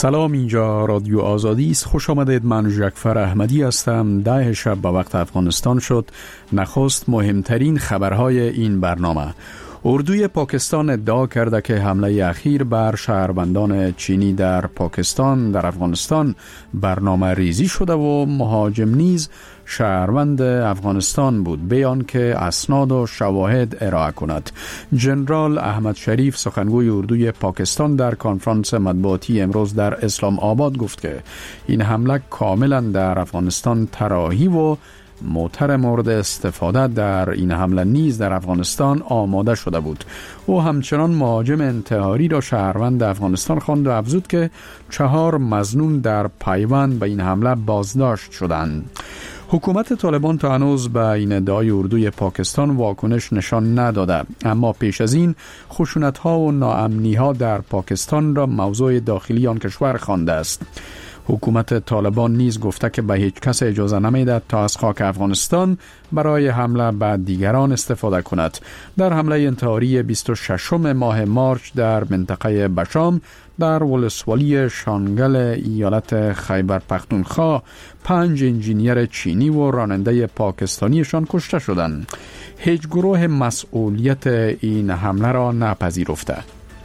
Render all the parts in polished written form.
سلام، اینجا رادیو آزادی است. خوش آمدید. من جعفر احمدی هستم. 10 شب به وقت افغانستان شد. نخست مهمترین خبرهای این برنامه. اردوی پاکستان ادعا کرده که حمله اخیر بر شهروندان چینی در پاکستان در افغانستان برنامه ریزی شده و مهاجم نیز شهروند افغانستان بود، بیان که اسناد و شواهد ارائه کند. جنرال احمد شریف سخنگوی اردوی پاکستان در کنفرانس مطبوعاتی امروز در اسلام آباد گفت که این حمله کاملا در افغانستان طراحی و موتر مورد استفاده در این حمله نیز در افغانستان آماده شده بود. او همچنان مهاجم انتحاری را شهروند افغانستان خواند و افزود که 4 مظنون در پیوند به این حمله بازداشت شدند. حکومت طالبان تا هنوز به این ادعای اردوی پاکستان واکنش نشان نداده، اما پیش از این خشونت‌ها و ناامنی‌ها در پاکستان را موضوع داخلی آن کشور خوانده است. حکومت طالبان نیز گفته که به هیچ کس اجازه نمیدهد تا از خاک افغانستان برای حمله به دیگران استفاده کند. در حمله انتحاری 26 ماه مارچ در منطقه بشام در ولسوالی شانگل ایالت خیبر پختونخوا 5 انجینیر چینی و راننده پاکستانیشان کشته شدند. هیچ گروه مسئولیت این حمله را نپذیرفته.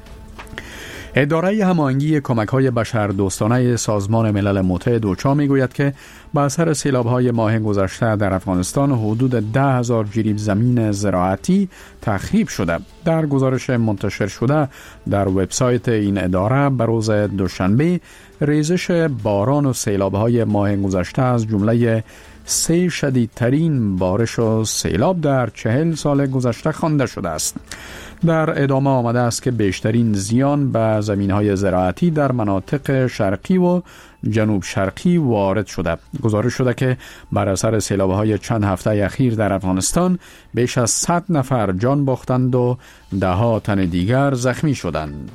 اداره هماهنگی کمک‌های بشردوستانه سازمان ملل متحد اوچا میگوید که به اثر سیلاب‌های ماه گذشته در افغانستان حدود 10,000 جریب زمین زراعتی تخریب شده. در گزارش منتشر شده در وبسایت این اداره به روز دوشنبه، ریزش باران و سیلاب‌های ماه گذشته از جمله 3 شدیدترین بارش و سیلاب در 40 سال گذشته خوانده شده است. در ادامه آمده است که بیشترین زیان به زمین‌های زراعتی در مناطق شرقی و جنوب شرقی وارد شده. گزارش شده که بر اثر سیلاب‌های چند هفته اخیر در افغانستان بیش از 100 نفر جان باختند و 10 تن دیگر زخمی شدند.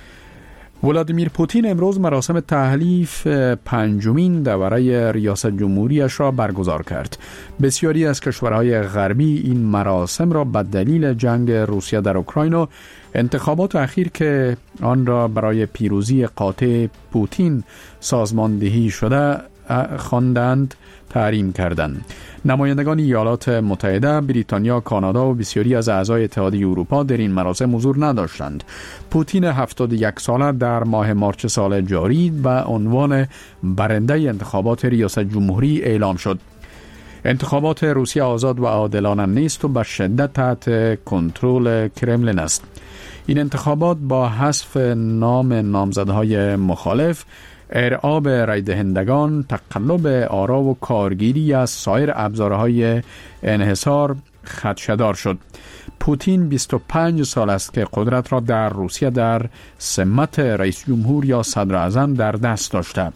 ولادیمیر پوتین امروز مراسم تحلیف 5مین دوره ریاست جمهوریش را برگزار کرد. بسیاری از کشورهای غربی این مراسم را به دلیل جنگ روسیه در اوکراین و انتخابات اخیر که آن را برای پیروزی قاطع پوتین سازماندهی شده خواندند تحریم کردند. نمایندگان ایالات متحده، بریتانیا، کانادا و بسیاری از اعضای اتحادیه اروپا در این مراسم حضور نداشتند. پوتین 71 ساله در ماه مارچ سال جاری به عنوان برنده انتخابات ریاست جمهوری اعلام شد. انتخابات روسیه آزاد و عادلانه نیست و به شدت تحت کنترل کرملین است. این انتخابات با حذف نام نامزدهای مخالف، ارعاب رای دهندگان، تقلب آرا و کارگیری از سایر ابزارهای انحصار خدشه‌دار شد. پوتین 25 سال است که قدرت را در روسیه در سمت رئیس جمهور یا صدر اعظم در دست داشته.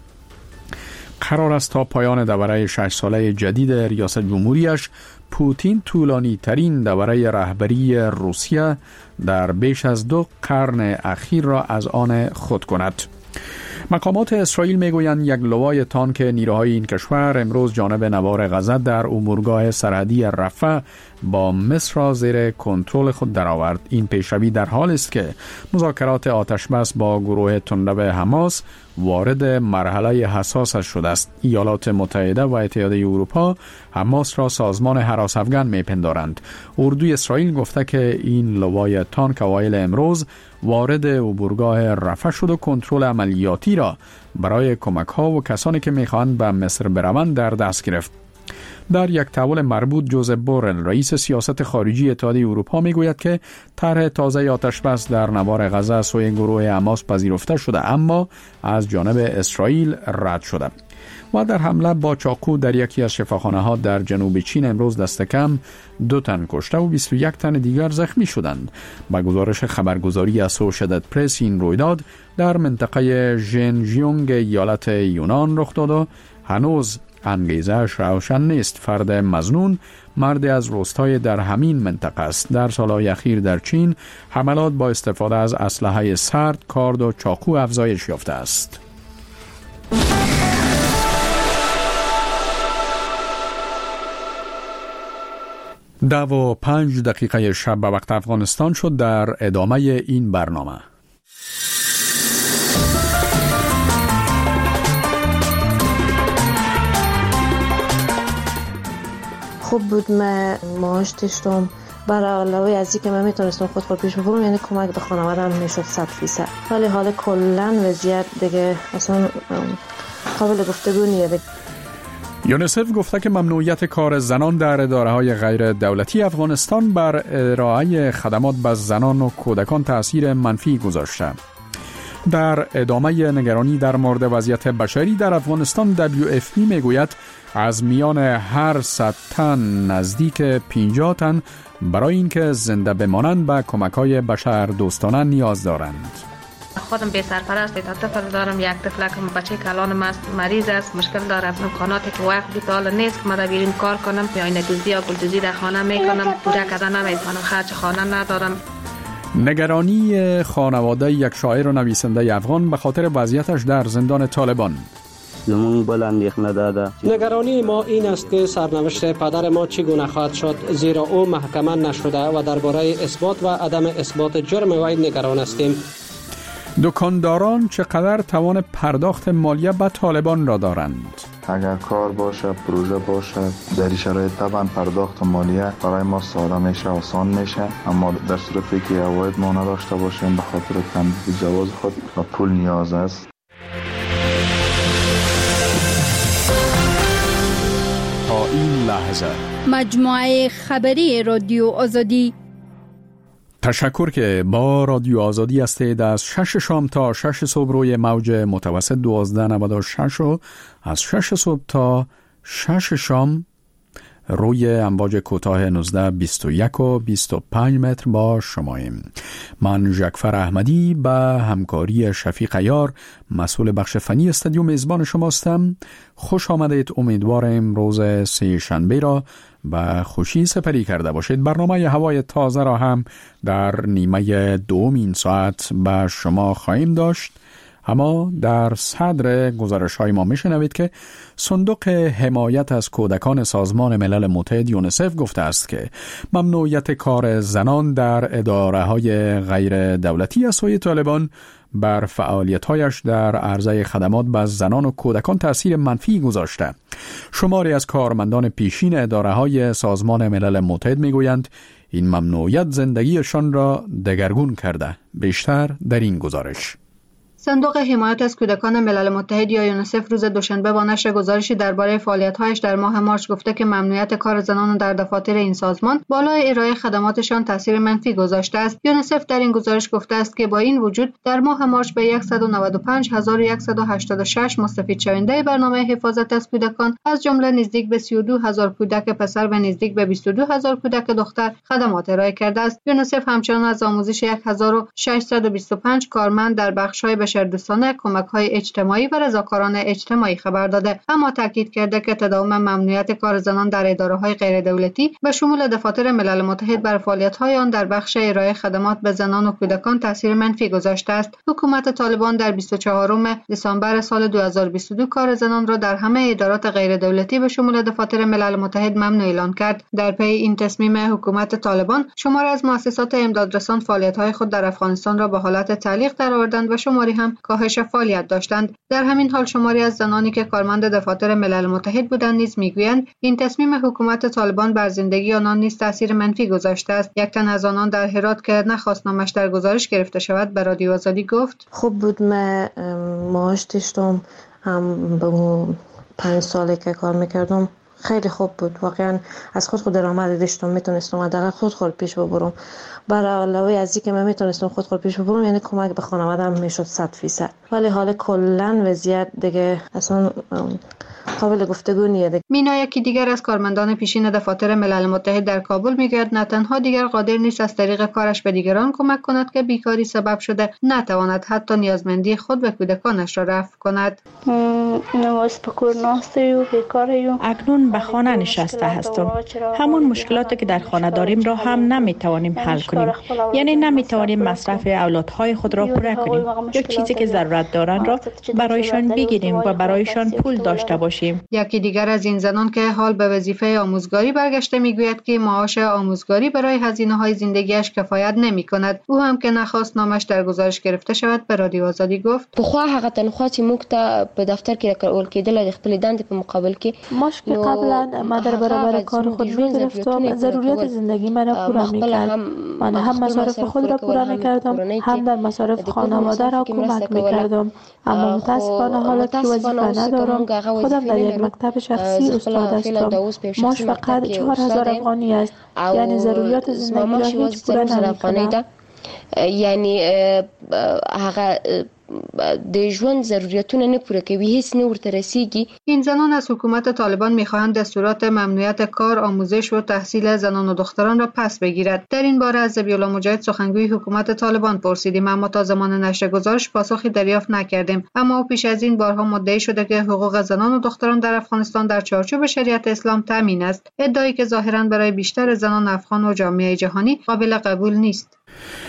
قرار است تا پایان دوره 6 ساله جدید ریاست جمهوریش پوتین طولانی ترین دوره رهبری روسیه در بیش از 2 قرن اخیر را از آن خود کند. مقامات اسرائیل میگویند یک لوای تانک نیروهای این کشور امروز جانب نوار غزه در امورگاه سرحدی رفح با مصر را زیر کنترل خود درآورد. این پیشروی در حال است که مذاکرات آتشبس با گروه تندرو حماس وارد مرحله حساس شده است. ایالات متحده و اتحادیه اروپا حماس را سازمان هراس افغان میپندارند. اردوی اسرائیل گفته که این لوای تانک اوایل امروز وارد امورگاه رفح شد و کنترل عملیاتی را برای کمک ها و کسانی که میخواهند به مصر بروند در دست گرفت. در یک تحول مربوط، جوزپ بورل رئیس سیاست خارجی اتحادیه اروپا میگوید که طرح تازه آتشبس در نوار غزه سوی گروه حماس پذیرفته شده اما از جانب اسرائیل رد شده. و در حمله با چاقو در یکی از شفاخانه‌ها در جنوب چین امروز دست کم 2 تن کشته و 21 تن دیگر زخمی شدند. با گزارش خبرگزاری اسوشییتد پرس این رویداد در منطقه ژنژیونگ ایالت یونان رخ داد و هنوز انگیزه‌اش روشن نیست. فرد مظنون مرد از روستای در همین منطقه است. در سالهای اخیر در چین حملات با استفاده از اسلحه سرد، کارد و چاقو افزایش یافته است. 10:05 شب به وقت افغانستان شد. در ادامه این برنامه خوب بود. من معاش داشتم، برای علاوه از اینکه من میتونستم خود پیش ببرم، یعنی کمک به خانواده‌ام میشد 100%. ولی حالا کلا وضعیت دیگه اصلا قابل گفتگو نیست. یونیسف گفته که ممنوعیت کار زنان در اداره‌های غیر دولتی افغانستان بر ارائه خدمات به زنان و کودکان تأثیر منفی گذاشته. در ادامه نگرانی در مورد وضعیت بشری در افغانستان، WFP میگوید از میان هر 100 تن نزدیک 50 تن برای اینکه زنده بمانند به کمک‌های بشر دوستانه نیاز دارند. خودم بی سرپرستی، تا طفل دارم، یک طفلکم بچه کلانم است، مریض است، مشکل داره، امکاناتی که وقت بیتال نیست که من بیرون کار کنم، پیانه دوزی یا گلدوزی در خانه میکنم، پوره کردن نمیتونم، خرج خانه ندارم. نگرانی خانواده یک شاعر و نویسنده افغان به خاطر وضعیتش در زندان طالبان. نگرانی ما این است که سرنوشت پدر ما چگونه خواهد شد، زیرا او محکماً نشده و درباره اثبات و عدم اثبات جرم وی نگران هستیم. دکانداران چقدر توان پرداخت مالیه به طالبان را دارند؟ اگر کار باشه، پروژه باشه، در این شرایط طبعا پرداخت مالیه برای ما ساده میشه، آسان میشه، اما در صورتی که عواید ما نداشته باشیم به خاطر تمدید جواز خود و پول نیاز است. تا این لحظه مجموعه خبری رادیو آزادی. تشکر که با رادیو آزادی هستید. از 6 شام تا 6 صبح روی موج متوسط 1296 و از 6 صبح تا 6 شام روی امواج کوتاه 19 21 و 25 متر با شماییم. من ژکفر احمدی به همکاری شفیق عیار مسئول بخش فنی استودیو میزبان شماستم. خوش آمدید. امیدوارم روز سه شنبه را به خوشی سپری کرده باشید. برنامه هوای تازه را هم در نیمه دوم این ساعت به شما خواهیم داشت. اما در صدر گزارش های ما میشنوید که صندوق حمایت از کودکان سازمان ملل متحد یونیسف گفته است که ممنوعیت کار زنان در اداره های غیر دولتی از سوی طالبان بر فعالیت‌هایش در عرضه خدمات به زنان و کودکان تأثیر منفی گذاشته. شماری از کارمندان پیشین اداره‌های سازمان ملل متحد میگویند این ممنوعیت زندگیشان را دگرگون کرده. بیشتر در این گزارش. صندوق حمایت از کودکان ملل متحد یا یونیسف روز دوشنبه با نشر گزارشی درباره فعالیت‌هایش در ماه مارس گفته که ممنوعیت کار زنان در دفاتر این سازمان بالای ارائه خدماتشان تاثیر منفی گذاشته است. یونیسف در این گزارش گفته است که با این وجود در ماه مارس به 195186 مستفید شونده برنامه حفاظت از کودکان از جمله نزدیک به 32000 کودک پسر و نزدیک به 22000 کودک دختر خدمات ارائه کرده است. یونیسف همچنان از آموزش 1625 کارمند در بخش‌های بشردوستانه، کمک‌های اجتماعی و رضاکاران اجتماعی خبر داده، اما تاکید کرده که تداوم ممنوعیت کار زنان در اداره‌های غیر دولتی به شمول دفاتر ملل متحد بر فعالیت‌های آن در بخش ارائه خدمات به زنان و کودکان تاثیر منفی گذاشته است. حکومت طالبان در 24 دسامبر سال 2022 کار زنان را در همه ادارات غیر دولتی به شمول دفاتر ملل متحد ممنوع اعلان کرد. در پی این تصمیم حکومت طالبان، شماری از مؤسسات امدادرسان فعالیت‌های خود در افغانستان را به حالت تعلیق درآوردند و شماری هم کاهش فعالیت داشتند. در همین حال شماری از زنانی که کارمند دفاتر ملل متحد بودند نیز میگویند این تصمیم حکومت طالبان بر زندگی آنان نیز تاثیر منفی گذاشته است. یک تن از آنان در هرات که نخواست نامش در گزارش گرفته شود به رادیو آزادی گفت: خوب بود. من معاش داشتم، هم به 5 ساله که کار میکردم خیلی خوب بود. واقعا از خود درآمد داشتم، میتونستم حداقل خود پیش ببرم. برای علاوه از اینکه من میتونستم خود پیش ببرم، یعنی کمک به خانواده‌ام میشد 100%. ولی حالا کلا وضعیت دیگه اصلا قابل گفتگو نیست. مینا، یکی دیگر از کارمندان پیشین دفاتر ملل متحد در کابل میگوید نه تنها دیگر قادر نیست از طریق کارش به دیگران کمک کند که بیکاری سبب شده، نتواند حتی نیازمندی خود و کودکانش را رفع کند. اکنون به خانه نشسته هستم. همون مشکلاتی که در خانه داریم را هم نمیتوانیم حل کنیم. یعنی نمیتوانیم مصرف اولادهای خود را پوره کنیم یا چیزی که ضرورت دارند را برایشان بگیریم و برایشان پول داشته باشیم هستیم. یکی دیگر از این زنان که حال به وظیفه آموزگاری برگشته میگوید که معاش آموزگاری برای هزینه‌های زندگیش کفایت نمی‌کند. او هم که نخواست نامش در گزارش گرفته شود به رادیو آزادی گفت: پخوا هغه تنخواه چې موږ ته په دفتر کې ورکول کېدله د خپلې دندې په مقابل کې ماش که قبلا ما در برابر کار خود می‌گرفتم، ضروریات زندگی مرا پورا می‌کرد. من هم مصارف خود را پورا می‌کردم، هم در مصارف خانواده را کمک می‌کردم. اما متأسفانه حالا که وظیفه ندارم، خودم در یک مکتب شخصی استاد هستم. ماش فقط 4000 افغانی است، یعنی ضروریات زندگی را هیچ پورا نمی‌کند. یعنی هغه د ژوند ضرورتونه نه پوره کوي، هیڅ نه ورته رسیږي. این زنان از حکومت طالبان می‌خواهند دستورات ممنوعیت کار، آموزش و تحصیل زنان و دختران را پس بگیرد. در این باره از ذبیح الله مجاهد سخنگوی حکومت طالبان پرسیدیم، اما تا زمان نشر گزارش پاسخی دریافت نکردیم. اما او پیش از این بارها مدعی شده که حقوق زنان و دختران در افغانستان در چارچوب شریعت اسلام تامین است، ادعایی که ظاهراً برای بیشتر زنان افغان و جامعه جهانی قابل قبول نیست.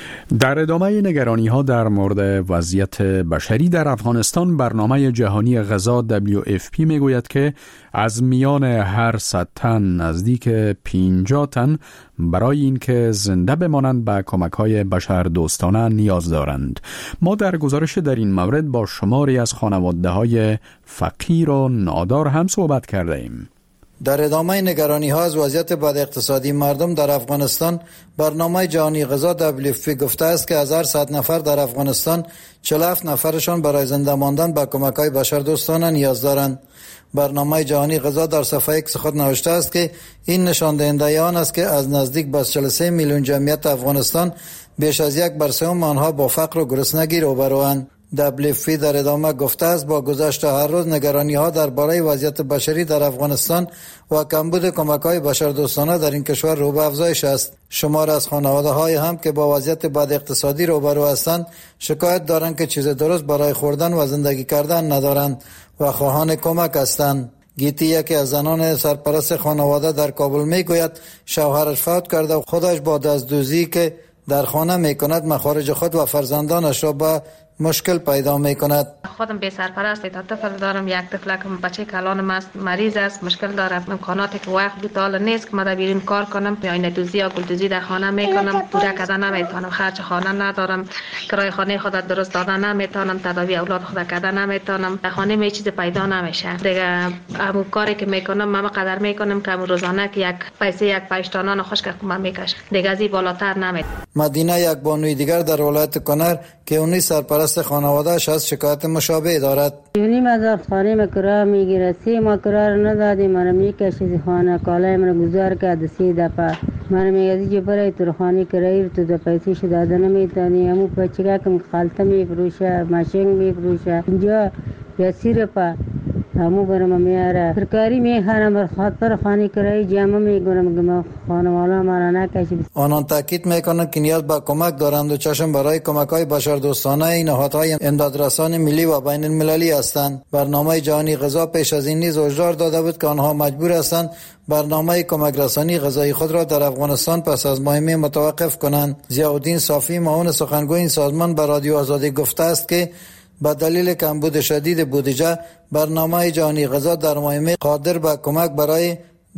در ادامه نگرانی‌ها در مورد وضعیت بشری در افغانستان، برنامه جهانی غذا WFP میگوید که از میان هر 100 تن نزدیک 50 تن برای اینکه زنده بمانند به کمک‌های بشردوستانه نیاز دارند. ما در گزارش در این مورد با شماری از خانواده‌های فقیر و نادار هم صحبت کرده ایم. در ادامه نگرانی ها از وضعیت بد اقتصادی مردم در افغانستان، برنامه جهانی غذا WFP گفته است که از هر 100 نفر در افغانستان 47 نفرشان برای زنده ماندن به کمک‌های بشردوستانه نیاز دارند. برنامه جهانی غذا در صفحه ایکس خود نوشته است که این نشان دهنده آن است که از نزدیک به 43 میلیون جمعیت افغانستان بیش از 1/3 آنها با فقر و گرسنگی روبروند. WFP در ادامه گفته است با گذشت هر روز نگرانی‌ها درباره وضعیت بشری در افغانستان و کمبود کمک‌های بشردوستانه در این کشور رو به افزایش است. شمار از خانواده‌های هم که با وضعیت بد اقتصادی روبرو هستند شکایت دارند که چیز درست برای خوردن و زندگی کردن ندارند و خواهان کمک هستند. گیتی، یکی از زنان سرپرست خانواده در کابل میگوید شوهرش فوت کرده و خودش با دزدوزی که در خانه میکند مخارج خود و فرزندانش را به مشکل پیدا میکند. خودم بی سرپرست طفل دارم، یک طفلکم بچه کلانم مریض است، مشکل داره، امکاناتی که وقت بیتال نیست که من بیرون کار کنم، یا دوزی یا گلدوزی در خانه میکنم، پوره کردن نمیتونم، خرج خانه ندارم، کرای خانه خود درست دادن نمیتونم، تداوی اولاد خود کردن نمیتونم، در خانه می چیز پیدا نمیشه. دیگه همون کاری که میکنم من قدر میکنم که روزانه که یک پیسه یک پشتانان خوش که من میکشم، دیگه از این بالاتر نمیتونم. مدینه، یک بانوی دیگر در ولایت کنر که اونی سرپرست خانواده‌اش از شکایت مشابه دارد. یونی مدار خانه مکرا میگیره، 3 ماه کرا رو ندادی، من میکشید خانه کالای من گذار کرد 3 دفعه. من میگه که برای تو خانه کرایه تو پیسه شده داده نمیتونی، همو بچگاه که خالته میفروشه، ماشین میفروشه، اینجا یسیر پا همو برام میاره سرکاری میخرم، خاطر خانه کرایه جمع میگیرم که خانواده ما نکشید. آنان تاکید میکنند که نیاز به کمک دارند و چشم برای کمک‌های بشردوستانه این نهادهای امدادرسان ملی و بین المللی هستند. برنامه جهانی غذا پیش از این نیز هشدار داده بود که آنها مجبور هستند برنامه کمک رسانی غذایی خود را در افغانستان پس از مهمه متوقف کنند. ضیاءالدین صافی، معاون سخنگوی این سازمان، به رادیو آزادی گفته است که به دلیل کمبود شدید بودجه برنامه جهانی غذا در ماه قادر به کمک برای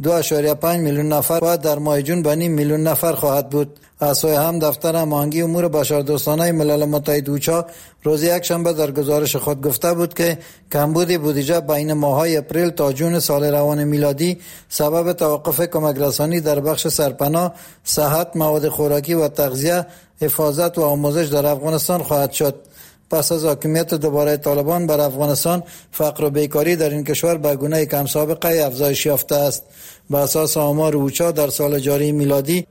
2.5 میلیون نفر و در ماه جون به 9 میلیون نفر خواهد بود. از سوی هم دفتر هماهنگی امور بشردوستانه ملل متحد اوچا روز یکشنبه در گزارش خود گفته بود که کمبود بودجه بین ماه‌های اپریل تا جون سال روان میلادی سبب توقف کمک رسانی در بخش سرپناه، صحت، مواد خوراکی و تغذیه، حفاظت و آموزش در افغانستان خواهد شد. پس از حاکمیت دوباره طالبان بر افغانستان، فقر و بیکاری در این کشور به گونه کم سابقه افزایش یافته است. به اساس آمار اوچا در سال جاری میلادی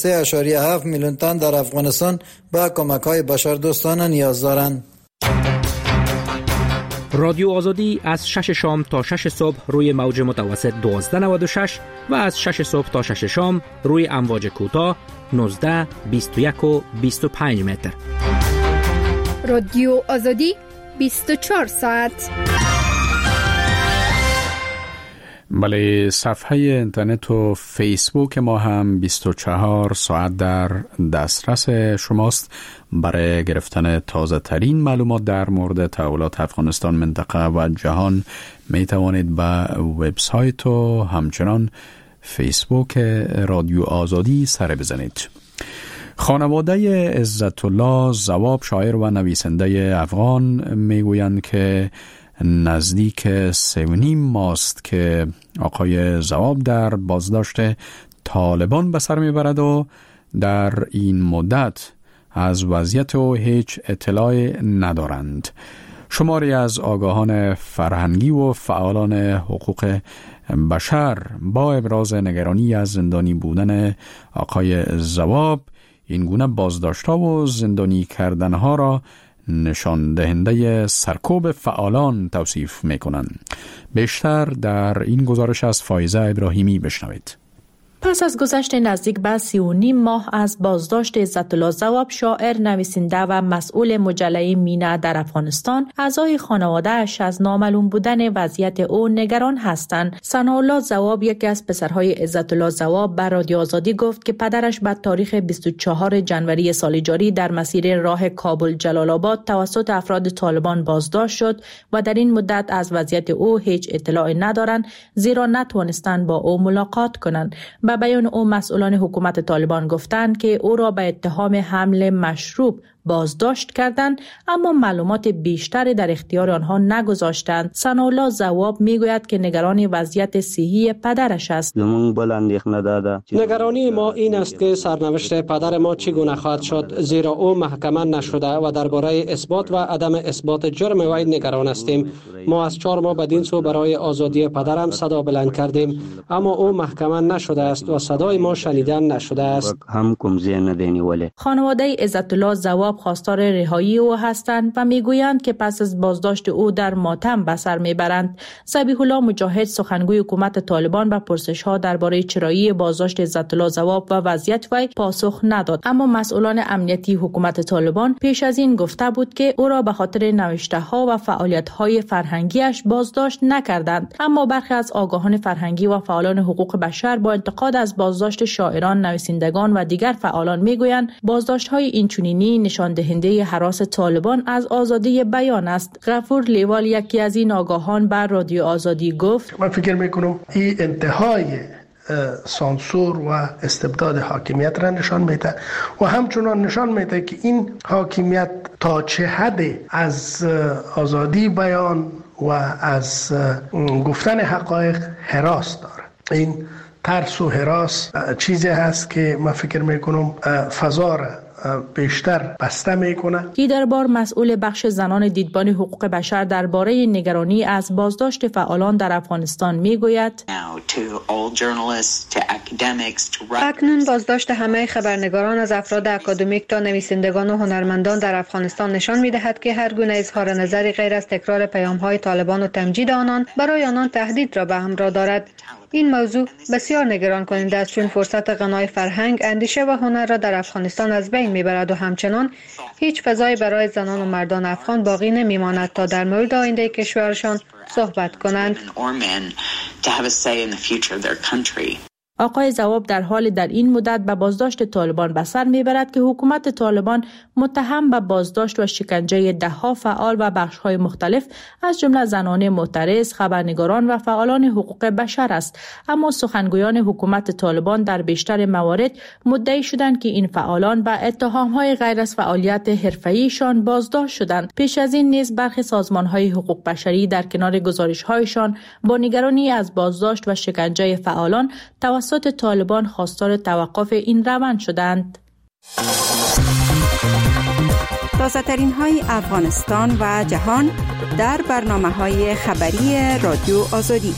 23.7 میلیون تن در افغانستان به کمک‌های بشردوستانه نیاز دارند. رادیو آزادی از 6 شام تا 6 صبح روی موج متوسط 1296 و از 6 صبح تا 6 شام روی امواج کوتاه 19، 21 و 25 متر. رادیو آزادی 24 ساعت. بله، صفحه اینترنت و فیسبوک ما هم 24 ساعت در دسترس شماست. برای گرفتن تازه ترین معلومات در مورد تحولات افغانستان، منطقه و جهان می توانید به وبسایت و همچنان فیسبوک رادیو آزادی سر بزنید. خانواده عزت الله ضواب، شاعر و نویسنده افغان، میگویند که نزدیک 3.5 ماست که آقای ضواب در بازداشت طالبان به سر میبرد و در این مدت از وضعیت او هیچ اطلاعی ندارند. شماری از آگاهان فرهنگی و فعالان حقوق بشر با ابراز نگرانی از زندانی بودن آقای ضواب این گونه بازداشت‌ها و زندانی کردنها را نشان دهنده سرکوب فعالان توصیف می‌کنند. بیشتر در این گزارش از فایزه ابراهیمی بشنوید. پس از گذشت نزدیک به 3.5 ماه از بازداشت عزت الله ضواب، شاعر، نویسنده و مسئول مجله مینا در افغانستان، اعضای خانواده‌اش از نامعلوم بودن وضعیت او نگران هستند. ثناءالله ضواب، یکی از پسرهای عزت الله ضواب، به رادیو آزادی گفت که پدرش به تاریخ 24 جنوری سال جاری در مسیر راه کابل جلال آباد توسط افراد طالبان بازداشت شد و در این مدت از وضعیت او هیچ اطلاعی ندارند، زیرا نتوانستند با او ملاقات کنند. به بیان او، مسئولان حکومت طالبان گفتند که او را به اتهام حمل مشروب بازداشت کردند، اما معلومات بیشتری در اختیار آنها نگذاشتند. ثناءالله ضواب میگوید که نگران وضعیت صحی پدرش است. نگرانی ما این است که سرنوشت پدر ما چگونه خواهد شد، زیرا او محکمه نشده و درباره اثبات و عدم اثبات جرم وی نگران هستیم. ما از 4 ماه بدین سو برای آزادی پدرم صدا بلند کردیم، اما او محکمه نشده است و صدای ما شنیده نشده است. خانواده عزت الله ضواب خواستار رهایی او هستند و میگویند که پس از بازداشت او در ماتم به سر میبرند. ذبیح الله مجاهد، سخنگوی حکومت طالبان، به پرسش‌ها درباره چرایی بازداشت عزت الله ضواب و وضعیت وی پاسخ نداد، اما مسئولان امنیتی حکومت طالبان پیش از این گفته بود که او را به خاطر نوشته‌ها و فعالیت‌های فرهنگیش بازداشت نکردند. اما برخی از آگاهان فرهنگی و فعالان حقوق بشر با انتقاد از بازداشت شاعران، نویسندگان و دیگر فعالان میگویند بازداشت‌های اینچنینی نشان دهنده هراس طالبان از آزادی بیان است. غفور لیوال، یکی از این آگاهان، بر رادیو آزادی گفت: من فکر میکنم این انتهای سانسور و استبداد حاکمیت را نشان میده و همچنان نشان میده که این حاکمیت تا چه حد از آزادی بیان و از گفتن حقایق هراس داره. این ترس و هراس چیزی هست که من فکر میکنم فضا را بیشتر بسته میکنه. دیدربار، مسئول بخش زنان دیدبان حقوق بشر، درباره نگرانی از بازداشت فعالان در افغانستان میگوید: اکنون بازداشت همه خبرنگاران، از افراد اکادمیک تا نویسندگان و هنرمندان در افغانستان نشان میدهد که هر گونه اظهار نظری غیر از تکرار پیام‌های طالبان و تمجید آنان برای آنان تهدید را به همراه دارد. این موضوع بسیار نگران کننده است، چون فرصت غنای فرهنگ، اندیشه و هنر را در افغانستان از بین میبرد و همچنان هیچ فضایی برای زنان و مردان افغان باقی نمیماند تا در مورد آینده کشورشان صحبت کنند. آقای ضواب در حال در این مدت به بازداشت طالبان به سر میبرد که حکومت طالبان متهم به بازداشت و شکنجه ده‌ها فعال و بخش‌های مختلف از جمله زنان معترض، خبرنگاران و فعالان حقوق بشر است. اما سخنگویان حکومت طالبان در بیشتر موارد مدعی شدند که این فعالان به اتهام‌های غیر از فعالیت حرفه‌ایشان بازداشت شدند. پیش از این نیز برخی سازمان‌های حقوق بشری در کنار گزارش‌هایشان با نگرانی از بازداشت و شکنجه فعالان توسط طالبان خواستار توقف این روند شدند. تازه‌ترین های افغانستان و جهان در برنامه‌های خبری رادیو آزادی.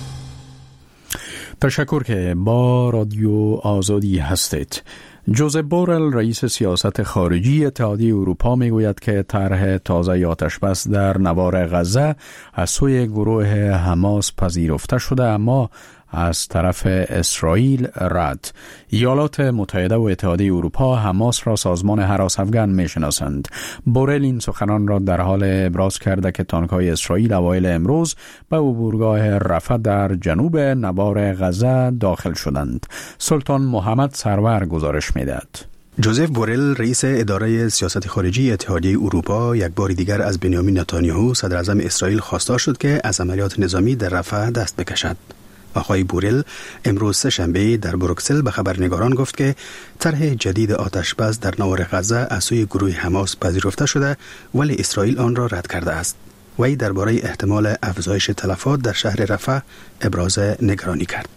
تشکر که با رادیو آزادی هستید. جوزپ بورل، رئیس سیاست خارجی اتحادیه اروپا، میگوید که طرح تازه آتشبس در نوار غزه از سوی گروه حماس پذیرفته شده، اما از طرف اسرائیل رد. ایالات متحده و اتحادیه اروپا حماس را سازمان هراس افغان میشناسند. بورل این سخنان را در حال ابراز کرده که تانک‌های اسرائیل اوایل امروز به عبورگاه رفح در جنوب نوار غزه داخل شدند. سلطان محمد سرور گزارش می‌دهد. جوزف بورل رئیس اداره سیاست خارجی اتحادیه اروپا یک بار دیگر از بنیامین نتانیاهو صدر اعظم اسرائیل خواستار شد که از عملیات نظامی در رفح دست بکشد. آقای بورل امروز سه‌شنبه در بروکسل به خبرنگاران گفت که طرح جدید آتشبس در نوار غزه از سوی گروه حماس پذیرفته شده ولی اسرائیل آن را رد کرده است. وی درباره احتمال افزایش تلفات در شهر رفح ابراز نگرانی کرد.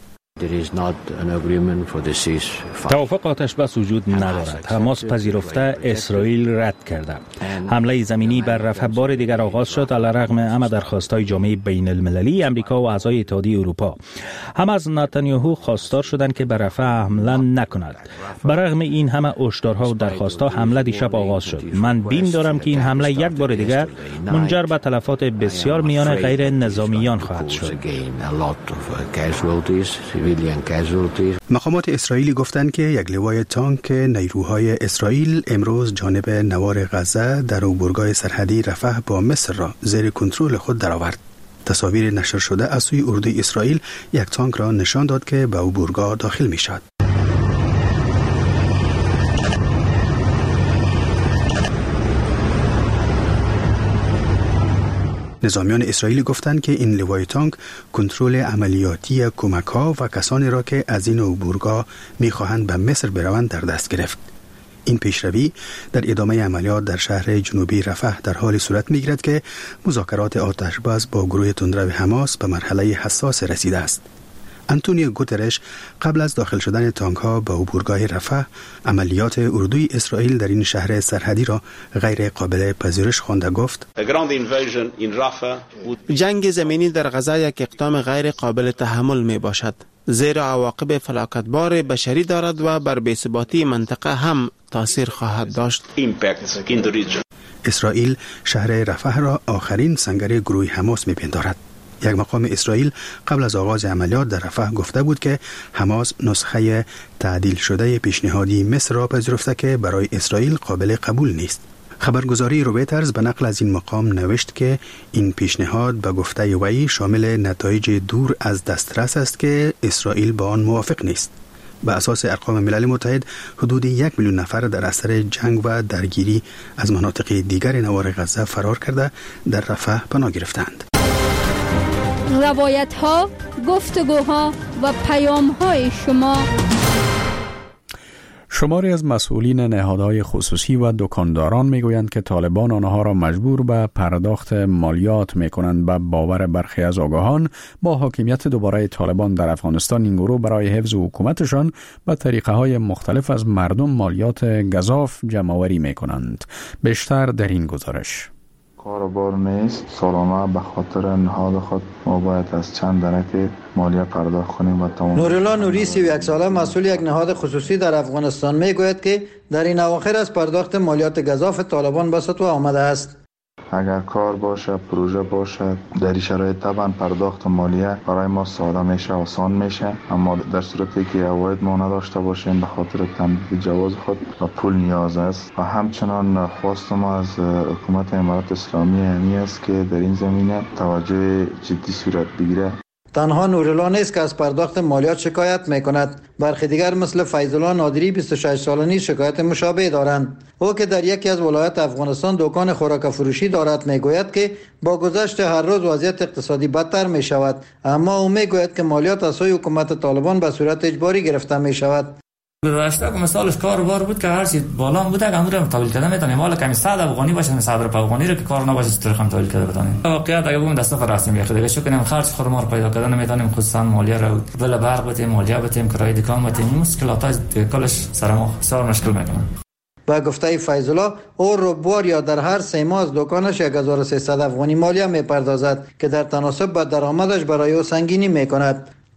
توافق آتش بس وجود ندارد. حماس پذیرفته، اسرائیل رد کرده. حمله زمینی بر رفح بار دیگر آغاز شد علیرغم همه درخواست‌های جامعه بین المللی، امریکا و اعضای اتحادیه اروپا. هم از نتانیاهو خواستار شدند که بر رفح حمله نکند. برغم این همه هشدارها و درخواست‌ها حمله دیشب آغاز شد. من بیم دارم که این حمله یک بار دیگر منجر به تلفات بسیار میان غیر نظامیان خواهد شد. مقامات اسرائیلی گفتند که یک لوای تانک نیروهای اسرائیل امروز جانب نوار غزه در عبورگاه سرحدی رفح با مصر را زیر کنترل خود درآورد. تصاویر نشر شده از سوی اردوی اسرائیل یک تانک را نشان داد که به عبورگاه داخل می شد. نظامیان اسرائیلی گفتند که این لوای تانک کنترل عملیاتی کمک‌ها و کسانی را که از این عبورگاه می‌خواهند به مصر بروند در دست گرفت. این پیشروی در ادامه عملیات در شهر جنوبی رفح در حال صورت می‌گیرد که مذاکرات آتشبس با گروه تندرو حماس به مرحله حساس رسیده است. آنتونیو گوترش قبل از داخل شدن تانک‌ها به عبورگاه رفح عملیات اردوی اسرائیل در این شهر سرحدی را غیر قابل پذیرش خوانده گفت: جنگ زمینی در غزه یک اقدام غیر قابل تحمل می باشد، زیرا عواقب فلاکتبار بشری دارد و بر بی‌ثباتی منطقه هم تاثیر خواهد داشت. اسرائیل شهر رفح را آخرین سنگر گروه حماس می‌پندارد. یک مقام اسرائیل قبل از آغاز عملیات در رفح گفته بود که حماس نسخه تعدیل شده پیشنهادی مصر را پذیرفته که برای اسرائیل قابل قبول نیست. خبرگزاری رویترز به نقل از این مقام نوشت که این پیشنهاد به گفته وی شامل نتایج دور از دسترس است که اسرائیل با آن موافق نیست. به اساس ارقام ملل متحد حدود 1 میلیون نفر در اثر جنگ و درگیری از مناطق دیگر نوار غزه فرار کرده در رفح پناه گرفتند. روایت ها، گفتگوها و پیام های شما. شماری از مسئولین نهادهای خصوصی و دکانداران میگویند که طالبان آنها را مجبور به پرداخت مالیات میکنند. به باور برخی از آگاهان با حاکمیت دوباره طالبان در افغانستان این گروه برای حفظ حکومتشان به طریقه های مختلف از مردم مالیات گزاف جمع‌آوری میکنند. بیشتر در این گزارش. کاربار نیست. سالانه به خاطر نهاد خود ما باید از چند درک مالیه پرداخت کنیم و تمام. نورالله نوری 31 ساله مسئول یک نهاد خصوصی در افغانستان میگوید که در این اواخر از پرداخت مالیات گزاف طالبان به سطوح آمده است. اگر کار باشه، پروژه باشه، در این شرایط طبعا پرداخت مالیه برای ما ساده میشه، آسان میشه، اما در صورتی که عواید ما نداشته باشیم به خاطر تمدید جواز خود و پول نیاز است. و همچنان خواست ما از حکومت امارات اسلامی همی است که در این زمینه توجه جدی صورت بگیره. تنها نورالله نیست که از پرداخت مالیات شکایت میکند. برخی دیگر مثل فیض‌الله نادری 26 ساله نیز شکایت مشابه دارند. او که در یکی از ولایات افغانستان دکان خوراک فروشی دارد میگوید که با گذشت هر روز وضعیت اقتصادی بدتر می شود، اما او میگوید که مالیات از سوی حکومت طالبان به صورت اجباری گرفته می شود. گذشته که مثالش کاروبار بود که هر چیز بالا بوده که امور تحویل کردن میتونیم، مال کمی 100 افغانی باشه 100 افغانی رو که کار نباشه چطور خام تحویل کرده بتونیم. واقعیت اگه بگم دست فرستیم یه خدای شو کنیم خرج خورما رو پیدا کردن نمیتونیم، خصوصا مالیه رو بل برق بتیم، مالیه بتیم، کرایه دکان بتیم، مشکلات کلش سر ما بسیار مشکل میکنه. با گفته فیض‌الله او ربوار یا در هر 3 ماه از دکانش 1300 افغانی مالیه میپردازد که در تناسب با درآمدش برای او سنگینی میکند.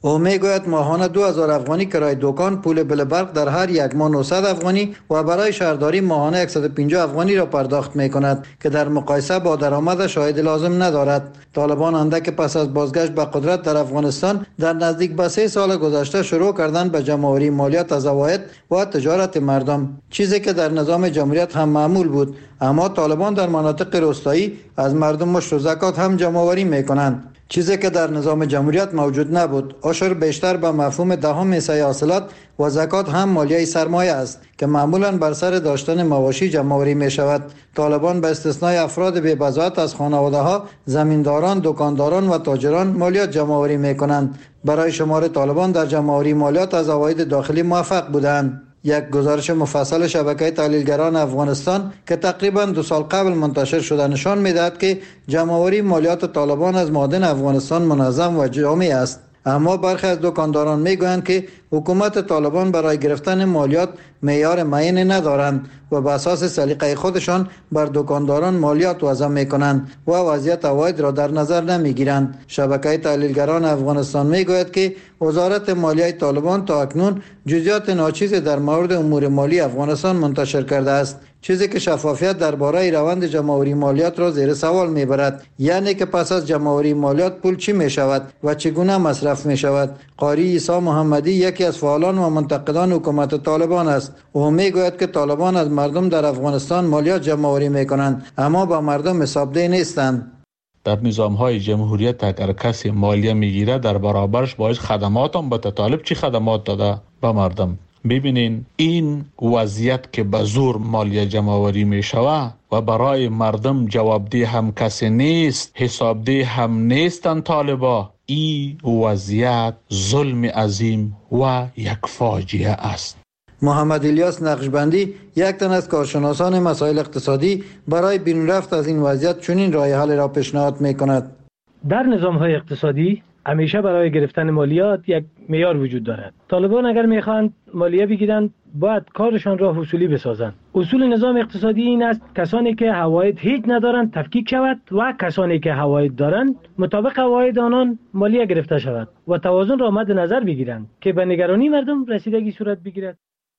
او میگوید ماهانه 2000 افغانی کرایه دکان، پول بل برق در هر یک ماه 900 افغانی و برای شهرداری ماهانه 150 افغانی را پرداخت میکند که در مقایسه با درآمد شاهد لازم ندارد. طالبان اندک پس از بازگشت به قدرت در افغانستان در نزدیک به 3 سال گذشته شروع کردند به جمع‌آوری مالیات از عواید و تجارت مردم، چیزی که در نظام جمهوریت هم معمول بود. اما طالبان در مناطق روستایی از مردم مشت و زکات هم جمع‌آوری میکنند، چیزی که در نظام جمهوریت موجود نبود. عشر بیشتر به مفهوم دهم حصه حاصلات و زکات هم مالیه سرمایه است که معمولا بر سر داشتن مواشی جمع‌آوری می شود. طالبان به استثنای افراد بی بضاعت از خانواده ها، زمینداران، دکانداران و تاجران مالیات جمع‌آوری می کنند. برای شمار طالبان در جمع‌آوری مالیات از عواید داخلی موفق بودند. یک گزارش مفصل شبکه تحلیلگران افغانستان که تقریباً 2 سال قبل منتشر شده نشان می‌دهد که جمع‌آوری مالیات طالبان از معادن افغانستان منظم و جامع است. اما برخی از دکانداران میگویند که حکومت طالبان برای گرفتن مالیات معیار معینی ندارند و به اساس سلیقه خودشان بر دکانداران مالیات وضع میکنند و وضعیت عواید را در نظر نمیگیرند. شبکه تحلیلگران افغانستان میگوید که وزارت مالیه طالبان تا اکنون جزئیات ناچیزی در مورد امور مالی افغانستان منتشر کرده است، چیزی که شفافیت درباره روند جمع‌آوری مالیات را زیر سوال میبرد. یعنی که پس از جمع‌آوری مالیات پول چی میشود و چگونه مصرف میشود. قاری عیسی محمدی یکی از فعالان و منتقدان حکومت طالبان است. او میگوید که طالبان از مردم در افغانستان مالیات جمع‌آوری میکنند اما با مردم حسابدهی نیستند. در نظام‌های جمهوریت اگر کسی مالیه میگیره در برابرش باید خدمات هم به طالب چی خدمات داده به مردم. ببینین این وضعیت که به زور مالیه جمع‌آوری می شود و برای مردم جوابدهی هم کسی نیست، حسابدهی هم نیستن طالبا، این وضعیت ظلم عظیم و یک فاجعه است. محمد الیاس نقشبندی یک تن از کارشناسان مسائل اقتصادی برای بیرون رفت از این وضعیت چنین راه حل را پیشنهاد می کند. در نظام‌های اقتصادی همیشه برای گرفتن مالیات یک معیار وجود دارد. طالبان اگر میخواهند مالیه بگیرند باید کارشان را حصولی بسازند. اصول نظام اقتصادی این است کسانی که عواید هیچ ندارند تفکیک شود و کسانی که عواید دارند مطابق عواید آنان مالیه گرفته شود و توازن را مد نظر بگیرند که به نگرانی مردم رسیدگی صورت بگیرد.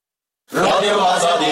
رادیو آزادی.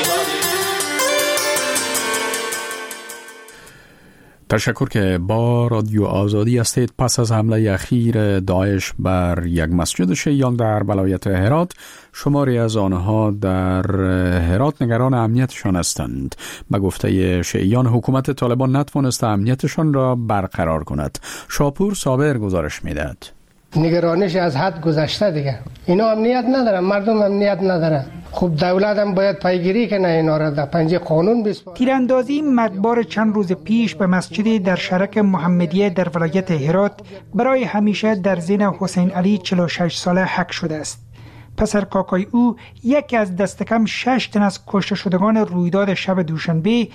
تشکر که با رادیو آزادی هستید. پس از حمله اخیر داعش بر یک مسجد شیعیان در ولایت هرات، شماری از آنها در هرات نگران امنیتشان هستند. به گفته شیعیان حکومت طالبان نتوانست امنیتشان را برقرار کند. شاپور صابر گزارش میدهد. نگرانش از حد گذشته دیگه. اینا امنیت ندارن، مردم امنیت ندارن. خب دولت هم باید پیگیری کنه اینا را در پنجه قانون بسپاره. تیراندازی مرگبار چند روز پیش به مسجدی در شرک محمدیه در ولایت هرات برای همیشه در ذهن حسین علی 46 ساله حک شده است. پسر کاکای او یکی از دست کم 6 تن از کشته شدگان رویداد شب دوشنبه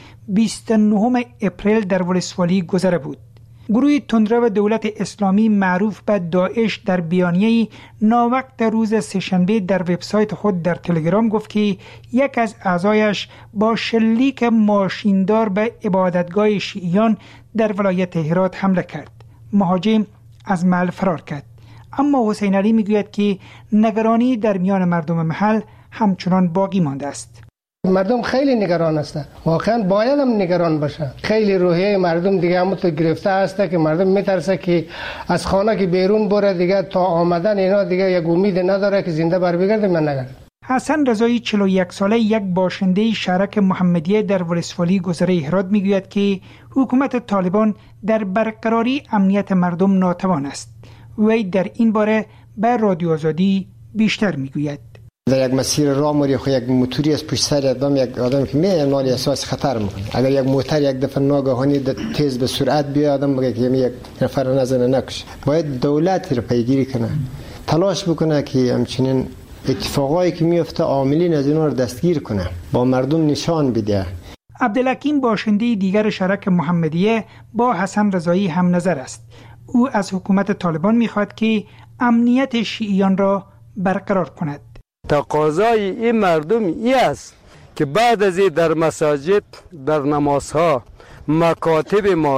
29 اپریل در ولسوالی گذره بود. گروه تندرو دولت اسلامی معروف به داعش در بیانیه‌ای ناوقت روز سه‌شنبه در وبسایت خود در تلگرام گفت که یک از اعضایش با شلیک ماشیندار به عبادتگاه شیعیان در ولایت هرات حمله کرد. مهاجم از محل فرار کرد. اما حسین علی میگوید که نگرانی در میان مردم محل همچنان باقی مانده است. مردم خیلی نگران هستند. واقعا باید هم نگران باشن. خیلی روحیه مردم دیگه همونطور گرفته هسته که مردم میترسه که از خانه که بیرون بره دیگه تا آمدن اینا دیگه یک امید نداره که زنده بر بگرده. من نگرد. حسن رضایی 41 ساله یک باشنده شرک محمدیه در ولسوالی گذره هرات میگوید که حکومت طالبان در برقراری امنیت مردم ناتوان است. وی در این باره به رادیو آزادی بیشتر میگوید. در یک مسیر راه موری خو یک موتوری از پشت سر یک آدم که میاد مال احساس خطر میکنه. اگر یک موتر یک دفعه ناگهانی تیز به سرعت بیاد آدم میگه که یک نفر رو نزنه نکشه. باید دولت رو پیگیری کنه. تلاش بکنه که همچنین اتفاقایی که میفته عاملین از اینا رو دستگیر کنه. با مردم نشان بده. عبدالحکیم باشنده دیگر شرک محمدیه با حسن رضایی هم نظر است. او از حکومت طالبان میخواد که امنیت شیعیان را برقرار کند. تقاضای این مردم ای است که بعد از این در مساجد در نمازها مکاتب ما را